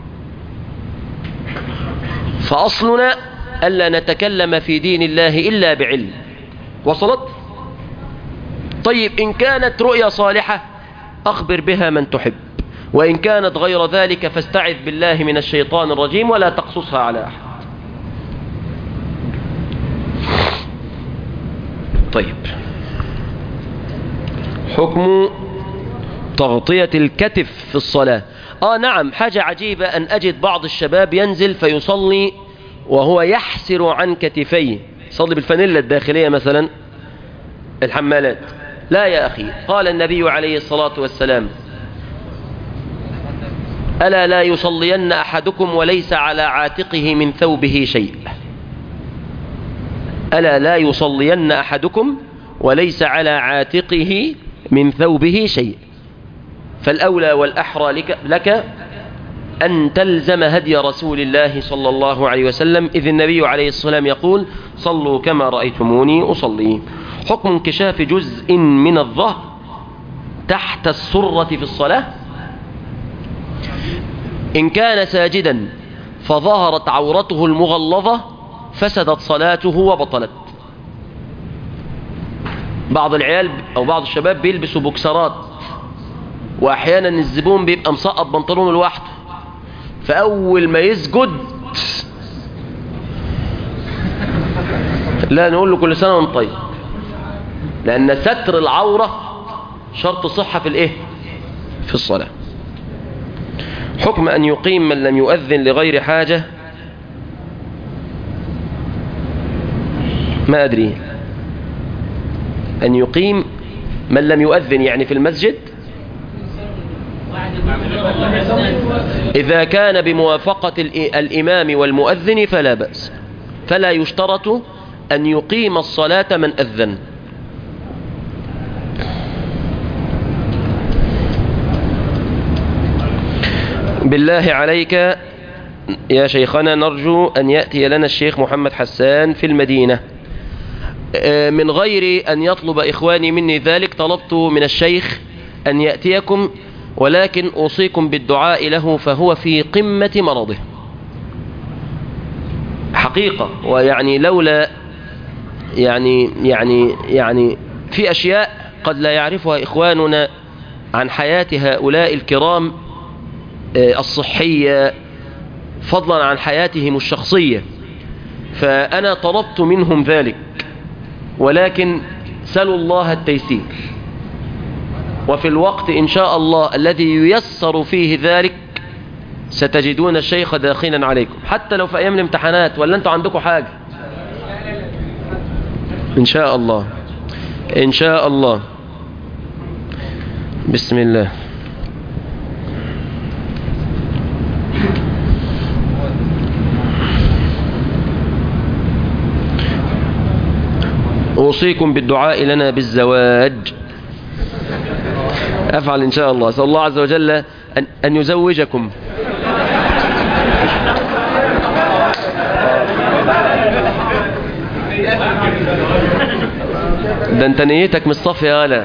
فأصلنا ألا نتكلم في دين الله إلا بعلم. وصلت؟ طيب إن كانت رؤيا صالحة أخبر بها من تحب، وإن كانت غير ذلك فاستعذ بالله من الشيطان الرجيم ولا تقصصها على أحد. طيب، حكم تغطية الكتف في الصلاة. آه نعم، حاجة عجيبة أن أجد بعض الشباب ينزل فيصلي وهو يحسر عن كتفيه، يصلي بالفانيلا الداخلية مثلا، الحمالات. لا يا أخي، قال النبي عليه الصلاة والسلام ألا لا يصلين أحدكم وليس على عاتقه من ثوبه شيء. ألا لا يصلين أحدكم وليس على عاتقه من ثوبه شيء. فالأولى والأحرى لك, لك أن تلزم هدي رسول الله صلى الله عليه وسلم، إذ النبي عليه الصلاة والسلام يقول صلوا كما رأيتموني أصلي. حكم انكشاف جزء من الظهر تحت السرة في الصلاة. إن كان ساجدا فظهرت عورته المغلظة فسدت صلاته وبطلت. بعض العيال أو بعض الشباب بيلبسوا بوكسرات، وأحيانا الزبون بيبقى مسقط بنطلونه لوحده، فأول ما يسجد لا نقول له كل سنة وانت طيب، لأن ستر العورة شرط صحة في الإيه؟ في الصلاة. حكم أن يقيم من لم يؤذن لغير حاجة. ما أدري أن يقيم من لم يؤذن يعني في المسجد. إذا كان بموافقة الإمام والمؤذن فلا بأس، فلا يشترط أن يقيم الصلاة من أذن. بالله عليك يا شيخنا نرجو أن يأتي لنا الشيخ محمد حسان في المدينة. من غير أن يطلب إخواني مني ذلك طلبت من الشيخ أن يأتيكم، ولكن أوصيكم بالدعاء له فهو في قمة مرضه حقيقة. ويعني لولا يعني يعني يعني في أشياء قد لا يعرفها إخواننا عن حياة هؤلاء الكرام الصحية فضلا عن حياتهم الشخصية، فأنا طلبت منهم ذلك، ولكن سلوا الله التيسير، وفي الوقت إن شاء الله الذي ييسر فيه ذلك ستجدون الشيخ داخلا عليكم، حتى لو في أيام الامتحانات. ولا أنتوا عندكم حاجة؟ إن شاء الله إن شاء الله. بسم الله. أوصيكم بالدعاء لنا بالزواج. أفعل إن شاء الله. أسأل الله عز وجل أن, أن يزوجكم. ده انت نيتك مش صافية ولا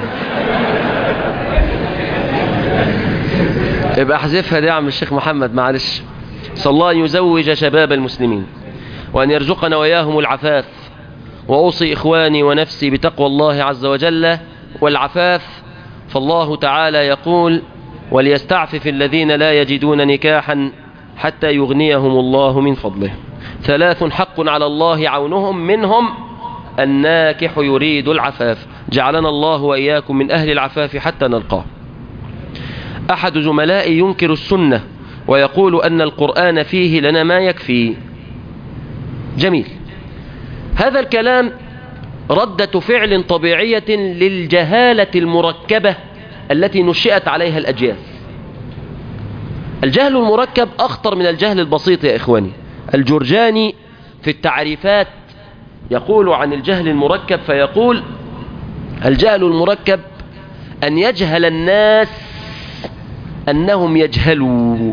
يبقى احذفها دي يا عم الشيخ محمد، معلش. صلى الله أن يزوج شباب المسلمين وأن يرزقنا وإياهم العفاف. وأوصي إخواني ونفسي بتقوى الله عز وجل والعفاف، فالله تعالى يقول: وليستعفف الذين لا يجدون نكاحا حتى يغنيهم الله من فضله. ثلاث حق على الله عونهم، منهم الناكح يريد العفاف. جعلنا الله وإياكم من أهل العفاف حتى نلقاه. أحد زملائي ينكر السنة ويقول أن القرآن فيه لنا ما يكفي. جميل. هذا الكلام ردة فعل طبيعية للجهالة المركبة التي نشئت عليها الأجيال. الجهل المركب أخطر من الجهل البسيط يا إخواني. الجرجاني في التعريفات يقول عن الجهل المركب فيقول: الجهل المركب أن يجهل الناس أنهم يجهلوا.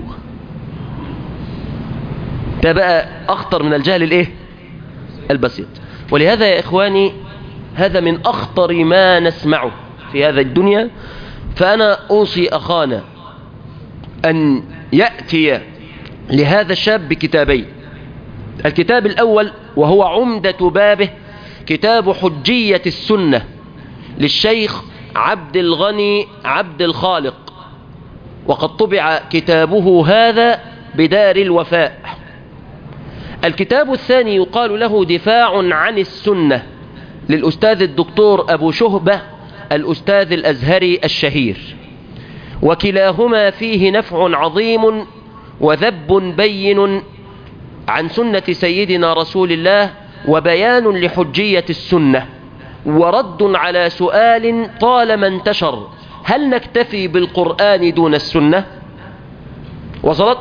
ده بقى أخطر من الجهل الإيه؟ البسيط. ولهذا يا إخواني هذا من أخطر ما نسمعه في هذا الدنيا. فأنا أوصي أخانا أن يأتي لهذا الشاب بكتابين. الكتاب الأول وهو عمدة بابه كتاب حجية السنة للشيخ عبد الغني عبد الخالق، وقد طبع كتابه هذا بدار الوفاء. الكتاب الثاني يقال له دفاع عن السنة للأستاذ الدكتور أبو شهبة الأستاذ الأزهري الشهير، وكلاهما فيه نفع عظيم وذب بين عن سنة سيدنا رسول الله، وبيان لحجية السنة، ورد على سؤال طالما انتشر: هل نكتفي بالقرآن دون السنة؟ وصلت؟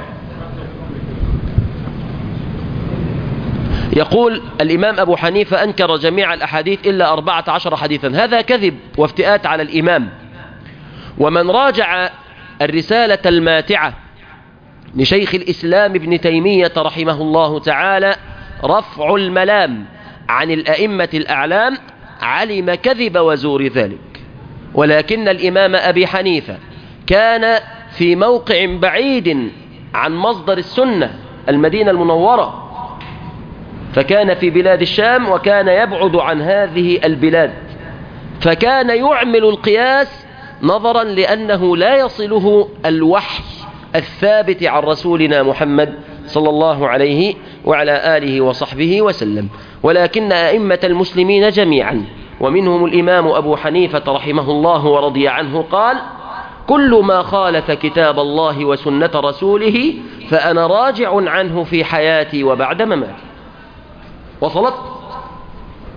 يقول الإمام أبو حنيفة أنكر جميع الأحاديث إلا أربعة عشر حديثا. هذا كذب وافتئات على الإمام. ومن راجع الرسالة الماتعة لشيخ الإسلام ابن تيمية رحمه الله تعالى رفع الملام عن الأئمة الأعلام علم كذب وزور ذلك. ولكن الإمام أبي حنيفة كان في موقع بعيد عن مصدر السنة، المدينة المنورة، فكان في بلاد الشام وكان يبعد عن هذه البلاد، فكان يعمل القياس نظرا لأنه لا يصله الوحي الثابت عن رسولنا محمد صلى الله عليه وعلى آله وصحبه وسلم. ولكن أئمة المسلمين جميعا ومنهم الإمام أبو حنيفة رحمه الله ورضي عنه قال: كل ما خالف كتاب الله وسنة رسوله فأنا راجع عنه في حياتي وبعد مماتي. وصلت؟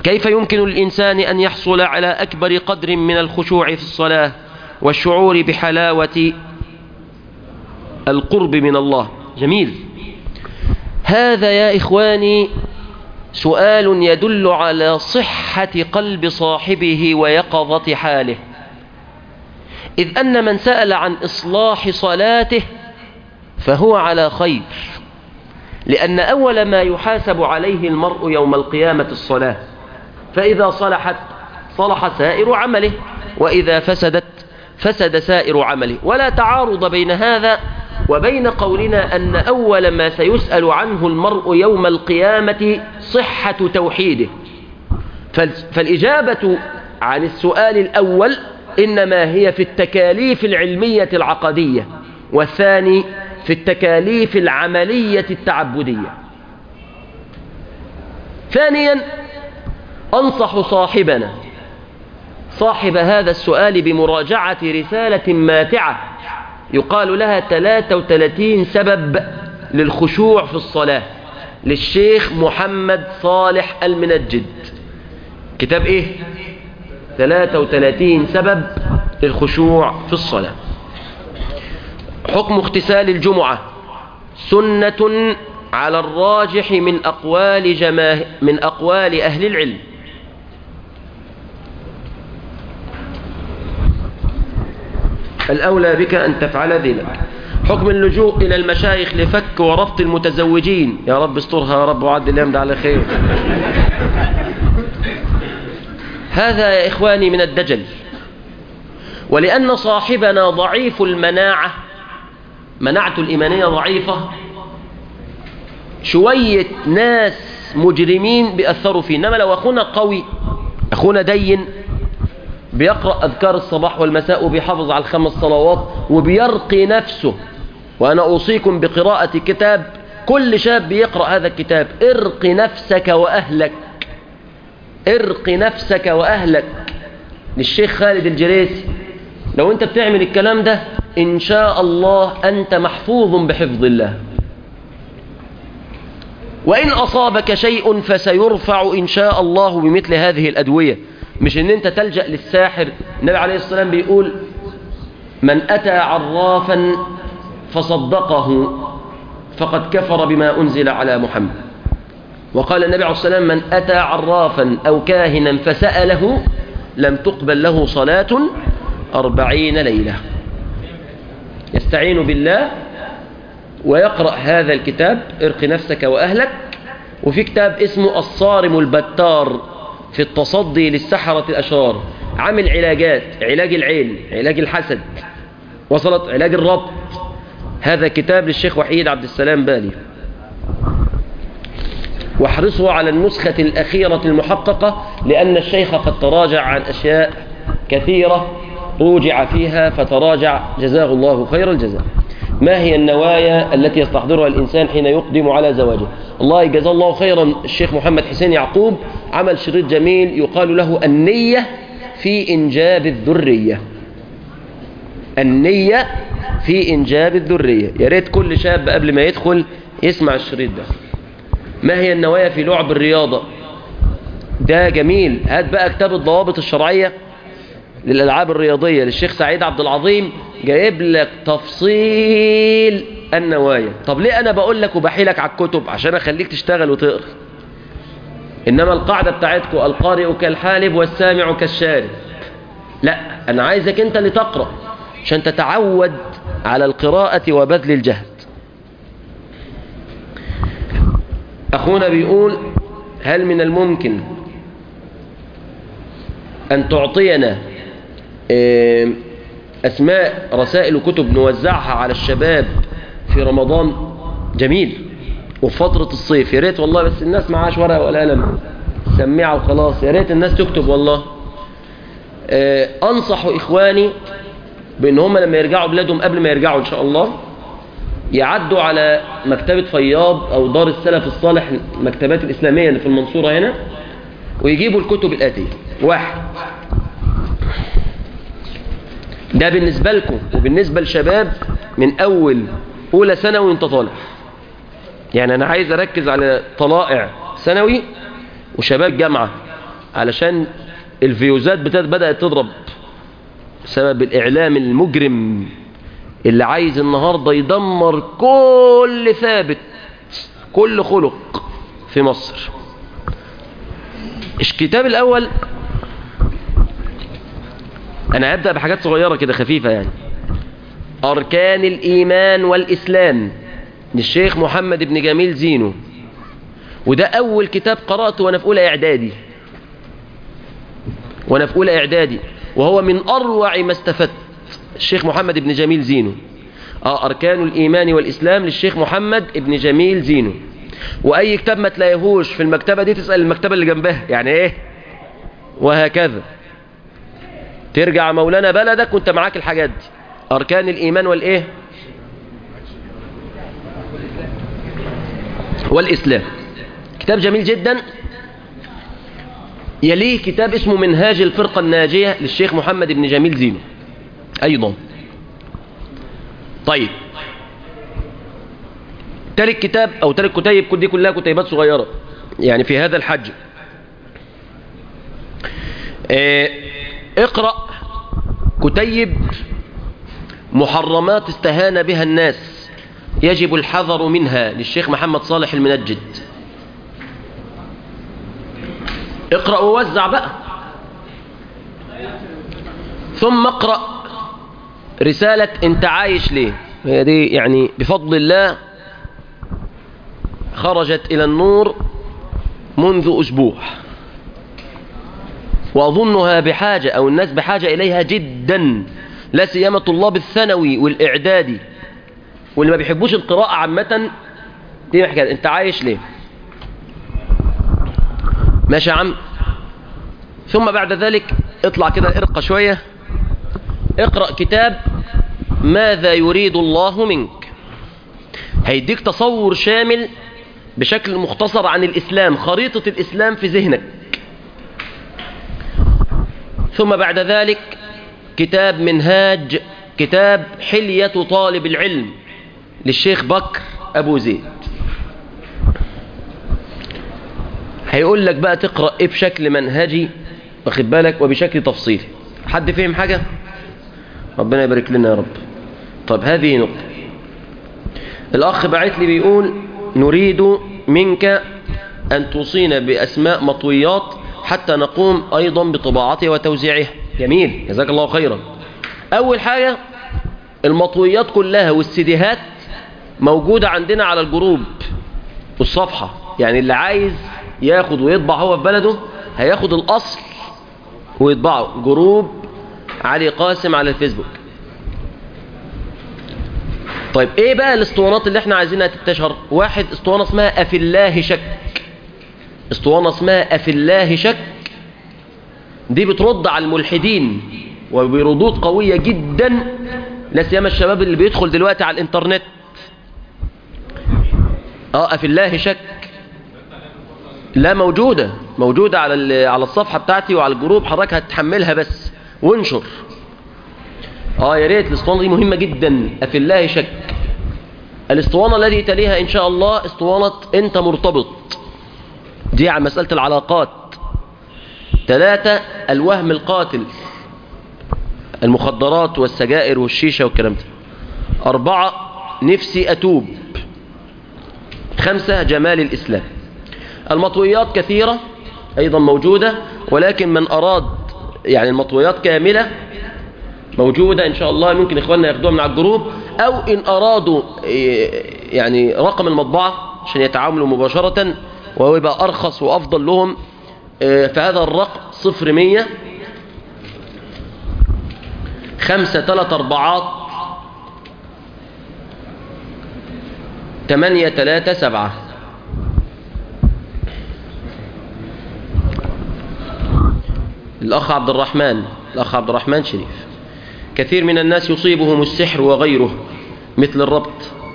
كيف يمكن للإنسان أن يحصل على أكبر قدر من الخشوع في الصلاة والشعور بحلاوة القرب من الله؟ جميل. هذا يا إخواني سؤال يدل على صحة قلب صاحبه ويقظة حاله، إذ أن من سأل عن إصلاح صلاته فهو على خير، لأن أول ما يحاسب عليه المرء يوم القيامة الصلاة، فإذا صلحت صلح سائر عمله، وإذا فسدت فسد سائر عمله. ولا تعارض بين هذا وبين قولنا أن أول ما سيسأل عنه المرء يوم القيامة صحة توحيده. فالإجابة عن السؤال الأول إنما هي في التكاليف العلمية العقدية، والثاني في التكاليف العملية التعبدية. ثانيا، أنصح صاحبنا صاحب هذا السؤال بمراجعة رسالة ماتعة يقال لها ثلاثة وثلاثين سبب للخشوع في الصلاة للشيخ محمد صالح المنجد. كتاب إيه؟ ثلاثة وثلاثين سبب للخشوع في الصلاة. حكم اغتسال الجمعة سنة على الراجح من أقوال جماه من أقوال أهل العلم. الأولى بك أن تفعل ذلك. حكم اللجوء إلى المشايخ لفك وربط المتزوجين، يا رب استرها يا رب وعد اليوم ده على خير. هذا يا إخواني من الدجل، ولأن صاحبنا ضعيف المناعة، مناعته الإيمانية ضعيفة، شوية ناس مجرمين بيأثروا فيه. إنما لو أخونا قوي، أخونا دين، بيقرأ أذكار الصباح والمساء وبيحافظ على الخمس صلوات وبيرقي نفسه، وأنا أوصيكم بقراءة كتاب، كل شاب بيقرأ هذا الكتاب، ارقي نفسك وأهلك، ارقي نفسك وأهلك، للشيخ خالد الجريسي. لو أنت بتعمل الكلام ده إن شاء الله أنت محفوظ بحفظ الله. وإن أصابك شيء فسيرفع إن شاء الله بمثل هذه الأدوية، مش إن أنت تلجأ للساحر. النبي عليه الصلاة والسلام بيقول: من أتى عرافا فصدقه فقد كفر بما أنزل على محمد. وقال النبي عليه الصلاة والسلام: من أتى عرافا أو كاهنا فسأله لم تقبل له صلاة أربعين ليلة. يستعين بالله ويقرأ هذا الكتاب، ارق نفسك وأهلك. وفي كتاب اسمه الصارم البتار في التصدي للسحرة الأشرار، عامل علاجات، علاج العين، علاج الحسد، وصلت علاج الربط. هذا كتاب للشيخ وحيد عبد السلام بالي. واحرصوا على النسخة الأخيرة المحققة، لأن الشيخ قد تراجع عن أشياء كثيرة روجع فيها فتراجع، جزاه الله خير الجزاء. ما هي النوايا التي يستحضرها الإنسان حين يقدم على زواجه؟ الله يجزاه الله خيرا، الشيخ محمد حسين يعقوب عمل شريط جميل يقال له النية في إنجاب الذرية. النية في إنجاب الذرية، يا ريت كل شاب قبل ما يدخل يسمع الشريط ده. ما هي النوايا في لعب الرياضة؟ ده جميل. هات بقى كتاب الضوابط الشرعية للألعاب الرياضية للشيخ سعيد عبد العظيم، جايب لك تفصيل النوايا. طب ليه أنا بقول لك وبحيلك على الكتب؟ عشان أخليك تشتغل وتقرأ. إنما القاعدة بتاعتكم القارئ كالحالب والسامع كالشارب. لا، أنا عايزك أنت اللي تقرأ عشان تتعود على القراءة وبذل الجهد. أخونا بيقول: هل من الممكن أن تعطينا أسماء رسائل وكتب نوزعها على الشباب في رمضان؟ جميل. وفي فترة الصيف يا ريت والله، بس الناس معاش ورقة ولا قلم، سميعة وخلاص. يا ريت الناس تكتب والله. أنصح إخواني بأن هم لما يرجعوا بلادهم، قبل ما يرجعوا إن شاء الله، يعدوا على مكتبة فياض أو دار السلف الصالح، المكتبات الإسلامية اللي في المنصورة هنا، ويجيبوا الكتب الآتية. واحد، ده بالنسبة لكم وبالنسبة لشباب من أول أولى ثانوي وانت طالع. يعني أنا عايز أركز على طلائع ثانوي وشباب جامعة. علشان الفيوزات بدأت تضرب بسبب الإعلام المجرم اللي عايز النهاردة يدمر كل ثابت، كل خلق في مصر. الكتاب الأول أنا هبدأ بحاجات صغيرة كده خفيفة يعني. أركان الإيمان والإسلام للشيخ محمد بن جميل زينو، وده أول كتاب قرأته وأنا في أولى إعدادي وأنا في أولى إعدادي وهو من أروع ما استفدت. الشيخ محمد بن جميل زينو، آه أركان الإيمان والإسلام للشيخ محمد بن جميل زينو. وأي كتاب ما تلاقيهوش في المكتبة دي تسأل المكتبة اللي جنبها يعني إيه، وهكذا ترجع مولانا بلدك وانت معاك الحاجات دي. أركان الإيمان والإيه والإسلام، كتاب جميل جدا. يليه كتاب اسمه منهاج الفرقة الناجية للشيخ محمد بن جميل زينو أيضا. طيب تالت كتاب أو تالت كتيب، كل دي كلها كتيبات صغيرة يعني في هذا الحج. اه اقرأ كتيب محرمات استهان بها الناس يجب الحذر منها للشيخ محمد صالح المنجد. اقرأ ووزع بقى. ثم اقرأ رسالة انت عايش ليه، هي دي يعني بفضل الله خرجت إلى النور منذ أسبوع، وأظنها بحاجة أو الناس بحاجة إليها جدا، لا سيما طلاب الثانوي والإعدادي واللي ما بيحبوش القراءة عامة. دي حكاية انت عايش ليه، ماشي يا عم. ثم بعد ذلك اطلع كده ارقى شوية، اقرأ كتاب ماذا يريد الله منك، هيديك تصور شامل بشكل مختصر عن الإسلام، خريطة الإسلام في ذهنك. ثم بعد ذلك كتاب منهاج، كتاب حلية طالب العلم للشيخ بكر أبو زيد، هيقول لك بقى تقرأ ايه بشكل منهجي واخد بالك وبشكل تفصيلي. حد فهم حاجة؟ ربنا يبارك لنا يا رب. طب هذه نقطة. الأخ بعت لي بيقول نريد منك أن توصينا بأسماء مطويات حتى نقوم أيضا بطباعتها وتوزيعها. جميل، جزاك الله خيرا. أول حاجة المطويات كلها والسيديهات موجودة عندنا على الجروب والصفحة، يعني اللي عايز ياخد ويطبع هو في بلده هياخد الأصل ويطبعه. جروب علي قاسم على الفيسبوك. طيب ايه بقى الاسطوانات اللي احنا عايزينها تنتشر؟ واحد، اسطوانة اسمها أفي الله شك، اسطوانة اسمها أفي الله شك، دي بترد على الملحدين وبردود قوية جدا، لا سيما الشباب اللي بيدخل دلوقتي على الانترنت. اه أفي الله شك لا موجودة، موجودة على على الصفحة بتاعتي وعلى الجروب، حضرتك هتحملها بس وانشر. اه يا ريت، الاسطوانة دي مهمة جدا. أفي الله شك. الاسطوانة التي تليها ان شاء الله اسطوانة انت مرتبط، دي على مسألة العلاقات. ثلاثة، الوهم القاتل، المخدرات والسجائر والشيشة والكلام ده. أربعة، نفسي أتوب. خمسة، جمال الإسلام. المطويات كثيرة أيضا موجودة، ولكن من أراد يعني المطويات كاملة موجودة إن شاء الله، ممكن إخواننا ياخدوها من على الجروب، أو إن أرادوا يعني رقم المطبعة عشان يتعاملوا مباشرة وهو يبقى أرخص وأفضل لهم، فهذا الرقم صفر مية خمسة تلات أربعات تمانية تلاتة سبعة. الأخ عبد الرحمن الأخ عبد الرحمن شريف، كثير من الناس يصيبهم السحر وغيره مثل الربط،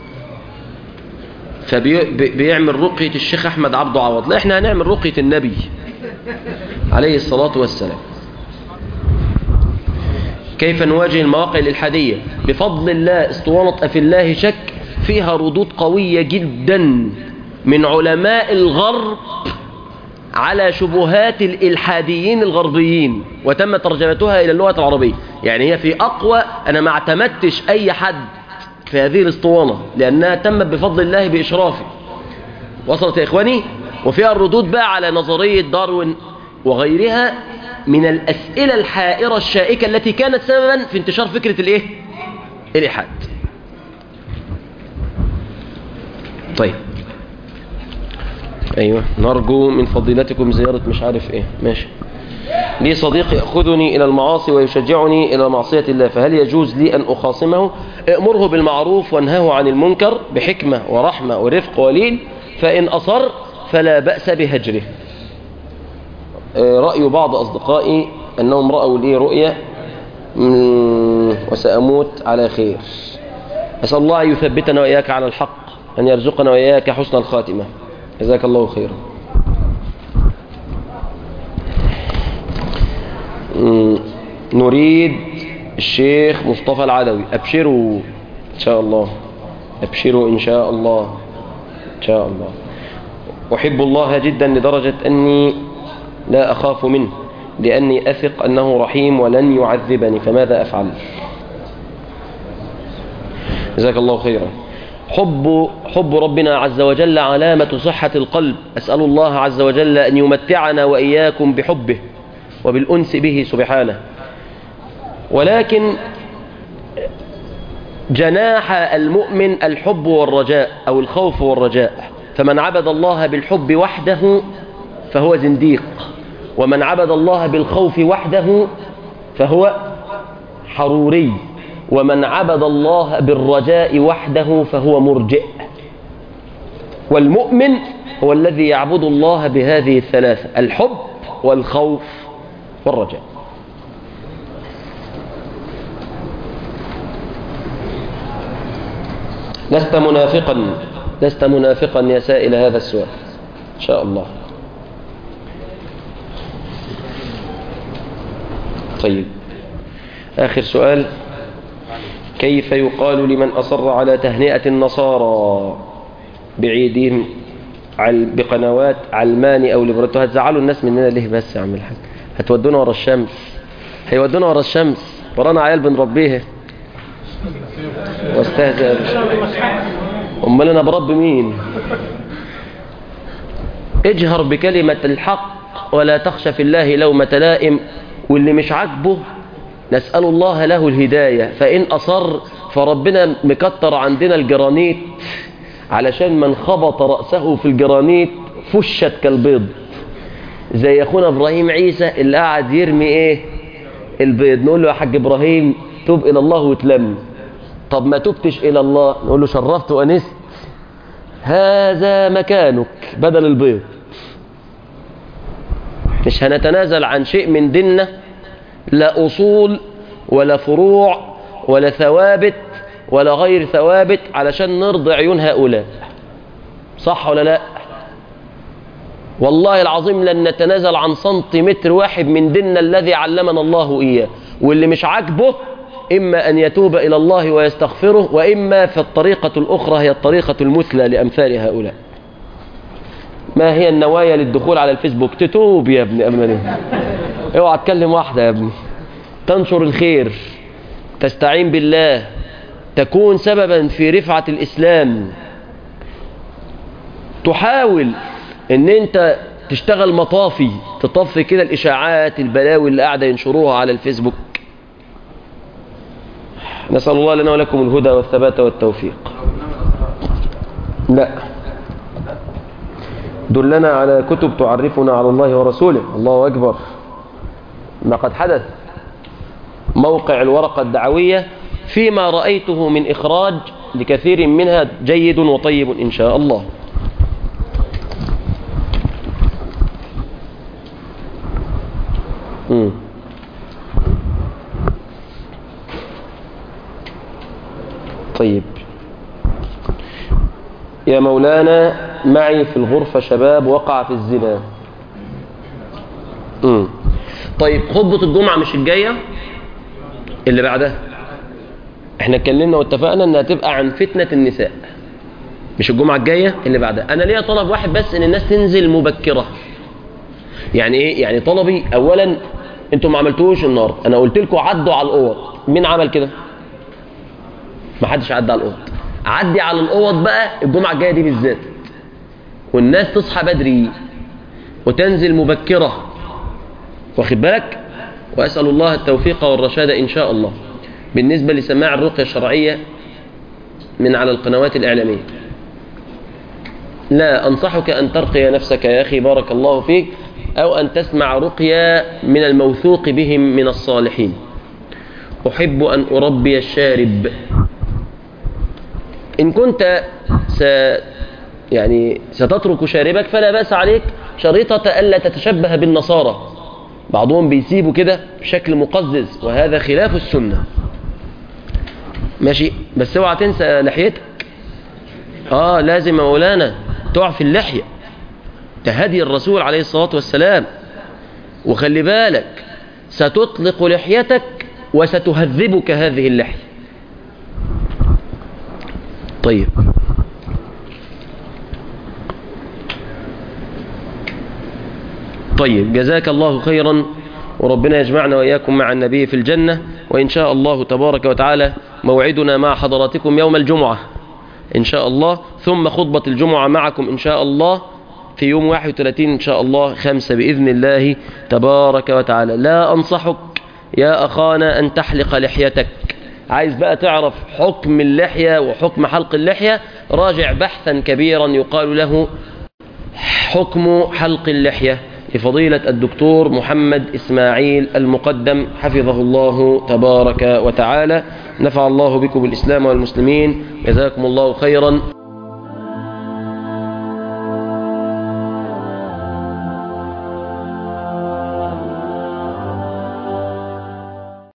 فبيعمل رقية الشيخ أحمد عبد عوض. لا، احنا هنعمل رقية النبي عليه الصلاة والسلام. كيف نواجه المواقع الإلحادية؟ بفضل الله اسطوانة أفي الله شك فيها ردود قوية جدا من علماء الغرب على شبهات الإلحاديين الغربيين وتم ترجمتها إلى اللغة العربية. يعني هي في أقوى، أنا ما اعتمدتش أي حد في هذه الاسطوانة لأنها تمت بفضل الله بإشرافي. وصلت يا إخواني؟ وفيها الردود بقى على نظرية داروين وغيرها من الأسئلة الحائرة الشائكة التي كانت سببا في انتشار فكرة الإيه؟ الإلحاد. طيب أيوة، نرجو من فضيلتكم زيارة مش عارف إيه. ماشي. لي صديق يأخذني إلى المعاصي ويشجعني إلى معصية الله، فهل يجوز لي أن أخاصمه؟ أمره بالمعروف وانهه عن المنكر بحكمة ورحمة ورفق ولين، فإن أصر فلا بأس بهجره. رأي بعض أصدقائي أنهم رأوا لي رؤية وسأموت على خير. أسأل الله أن يثبتنا وإياك على الحق، أن يرزقنا وإياك حسن الخاتمة. جزاك الله خيرا. نريد الشيخ مصطفى العدوي. أبشروا إن شاء الله، أبشروا إن شاء الله، إن شاء الله. أحب الله جدا لدرجة أني لا أخاف منه، لأني أثق أنه رحيم ولن يعذبني، فماذا أفعل؟ جزاك الله خيرا. حب حب ربنا عز وجل علامة صحة القلب. أسأل الله عز وجل أن يمتعنا وإياكم بحبه وبالأنس به سبحانه. ولكن جناح المؤمن الحب والرجاء أو الخوف والرجاء، فمن عبد الله بالحب وحده فهو زنديق، ومن عبد الله بالخوف وحده فهو حروري، ومن عبد الله بالرجاء وحده فهو مرجئ. والمؤمن هو الذي يعبد الله بهذه الثلاثة: الحب والخوف والرجاء. لست منافقا، لست منافقا يا سائل هذا السؤال إن شاء الله. طيب، آخر سؤال: كيف يقال لمن أصر على تهنئة النصارى بعيدهم بقنوات علماني أو ليبرالي؟ هتزعلوا الناس مننا ليه بس يا عم الحاج؟ هتودونا ورا الشمس، هيودونا ورا الشمس، ورانا عيال بنربيها واستهزأ. أمال أنا بربي مين؟ اجهر بكلمة الحق ولا تخشى في الله لومة لائم، واللي مش عاجبه نسأل الله له الهداية، فإن أصر فربنا مكتر عندنا الجرانيت علشان من خبط رأسه في الجرانيت فشت كالبيض، زي أخونا إبراهيم عيسى اللي قاعد يرمي إيه؟ البيض. نقول له يا حاج إبراهيم توب إلى الله وتلم. طب ما تبتش إلى الله، نقول له شرفت وأنست، هذا مكانك بدل البيض. مش هنتنازل عن شيء من ديننا، لا أصول ولا فروع ولا ثوابت ولا غير ثوابت، علشان نرضي عيون هؤلاء. صح ولا لا؟ والله العظيم لن نتنازل عن سنتيمتر واحد من ديننا الذي علمنا الله إياه. واللي مش عاجبه إما أن يتوب إلى الله ويستغفره، وإما في الطريقة الأخرى هي الطريقة المثلى لأمثال هؤلاء. ما هي النوايا للدخول على الفيسبوك؟ تتوب يا ابني أمني، اوعى تكلم واحدة يا ابني، تنشر الخير، تستعين بالله، تكون سببا في رفعة الإسلام، تحاول ان انت تشتغل مطافي، تطفي كده الإشاعات البلاوي اللي قاعدة ينشروها على الفيسبوك. نسأل الله لنا ولكم الهدى والثبات والتوفيق. لا، دلنا على كتب تعرفنا على الله ورسوله. الله أكبر، ما قد حدث. موقع الورقة الدعوية فيما رأيته من إخراج لكثير منها جيد وطيب إن شاء الله. مم. طيب يا مولانا، معي في الغرفة شباب وقع في الزنا. مم. طيب خطبة الجمعة مش الجاية، اللي بعدها. احنا اتكلمنا واتفقنا انها تبقى عن فتنة النساء، مش الجمعة الجاية اللي بعدها. انا ليا طلب واحد بس، ان الناس تنزل مبكرة يعني ايه؟ يعني طلبي اولا انتوا ما عملتوش النهارده، انا قلت لكم عدوا على الاوض، مين عمل كده؟ ما حدش عدى على الاوض. عدي على الاوض بقى الجمعه الجايه دي بالذات، والناس تصحى بدري وتنزل مبكره، واخد بالك؟ واسال الله التوفيق والرشاد ان شاء الله. بالنسبه لسماع الرقيه الشرعيه من على القنوات الاعلاميه، لا أنصحك أن ترقي نفسك يا أخي بارك الله فيك، أو أن تسمع رقيا من الموثوق بهم من الصالحين. أحب أن أربي الشارب. إن كنت س يعني ستترك شاربك فلا بأس عليك، شريطة ألا تتشبه بالنصارى، بعضهم بيسيبوا كده بشكل مقزز وهذا خلاف السنة، ماشي؟ بس اوعى تنسى لحيتك. آه لازم يا مولانا تعفي اللحية، تهدي الرسول عليه الصلاة والسلام. وخلي بالك ستطلق لحيتك وستهذبك هذه اللحية. طيب طيب جزاك الله خيرا، وربنا يجمعنا وإياكم مع النبي في الجنة. وإن شاء الله تبارك وتعالى موعدنا مع حضراتكم يوم الجمعة إن شاء الله، ثم خطبة الجمعة معكم إن شاء الله في يوم واحد وثلاثين إن شاء الله خمسة بإذن الله تبارك وتعالى. لا أنصحك يا أخانا أن تحلق لحيتك. عايز بقى تعرف حكم اللحية وحكم حلق اللحية، راجع بحثا كبيرا يقال له حكم حلق اللحية لفضيلة الدكتور محمد إسماعيل المقدم حفظه الله تبارك وتعالى. نفع الله بكم الإسلام والمسلمين، جزاكم الله خيرا.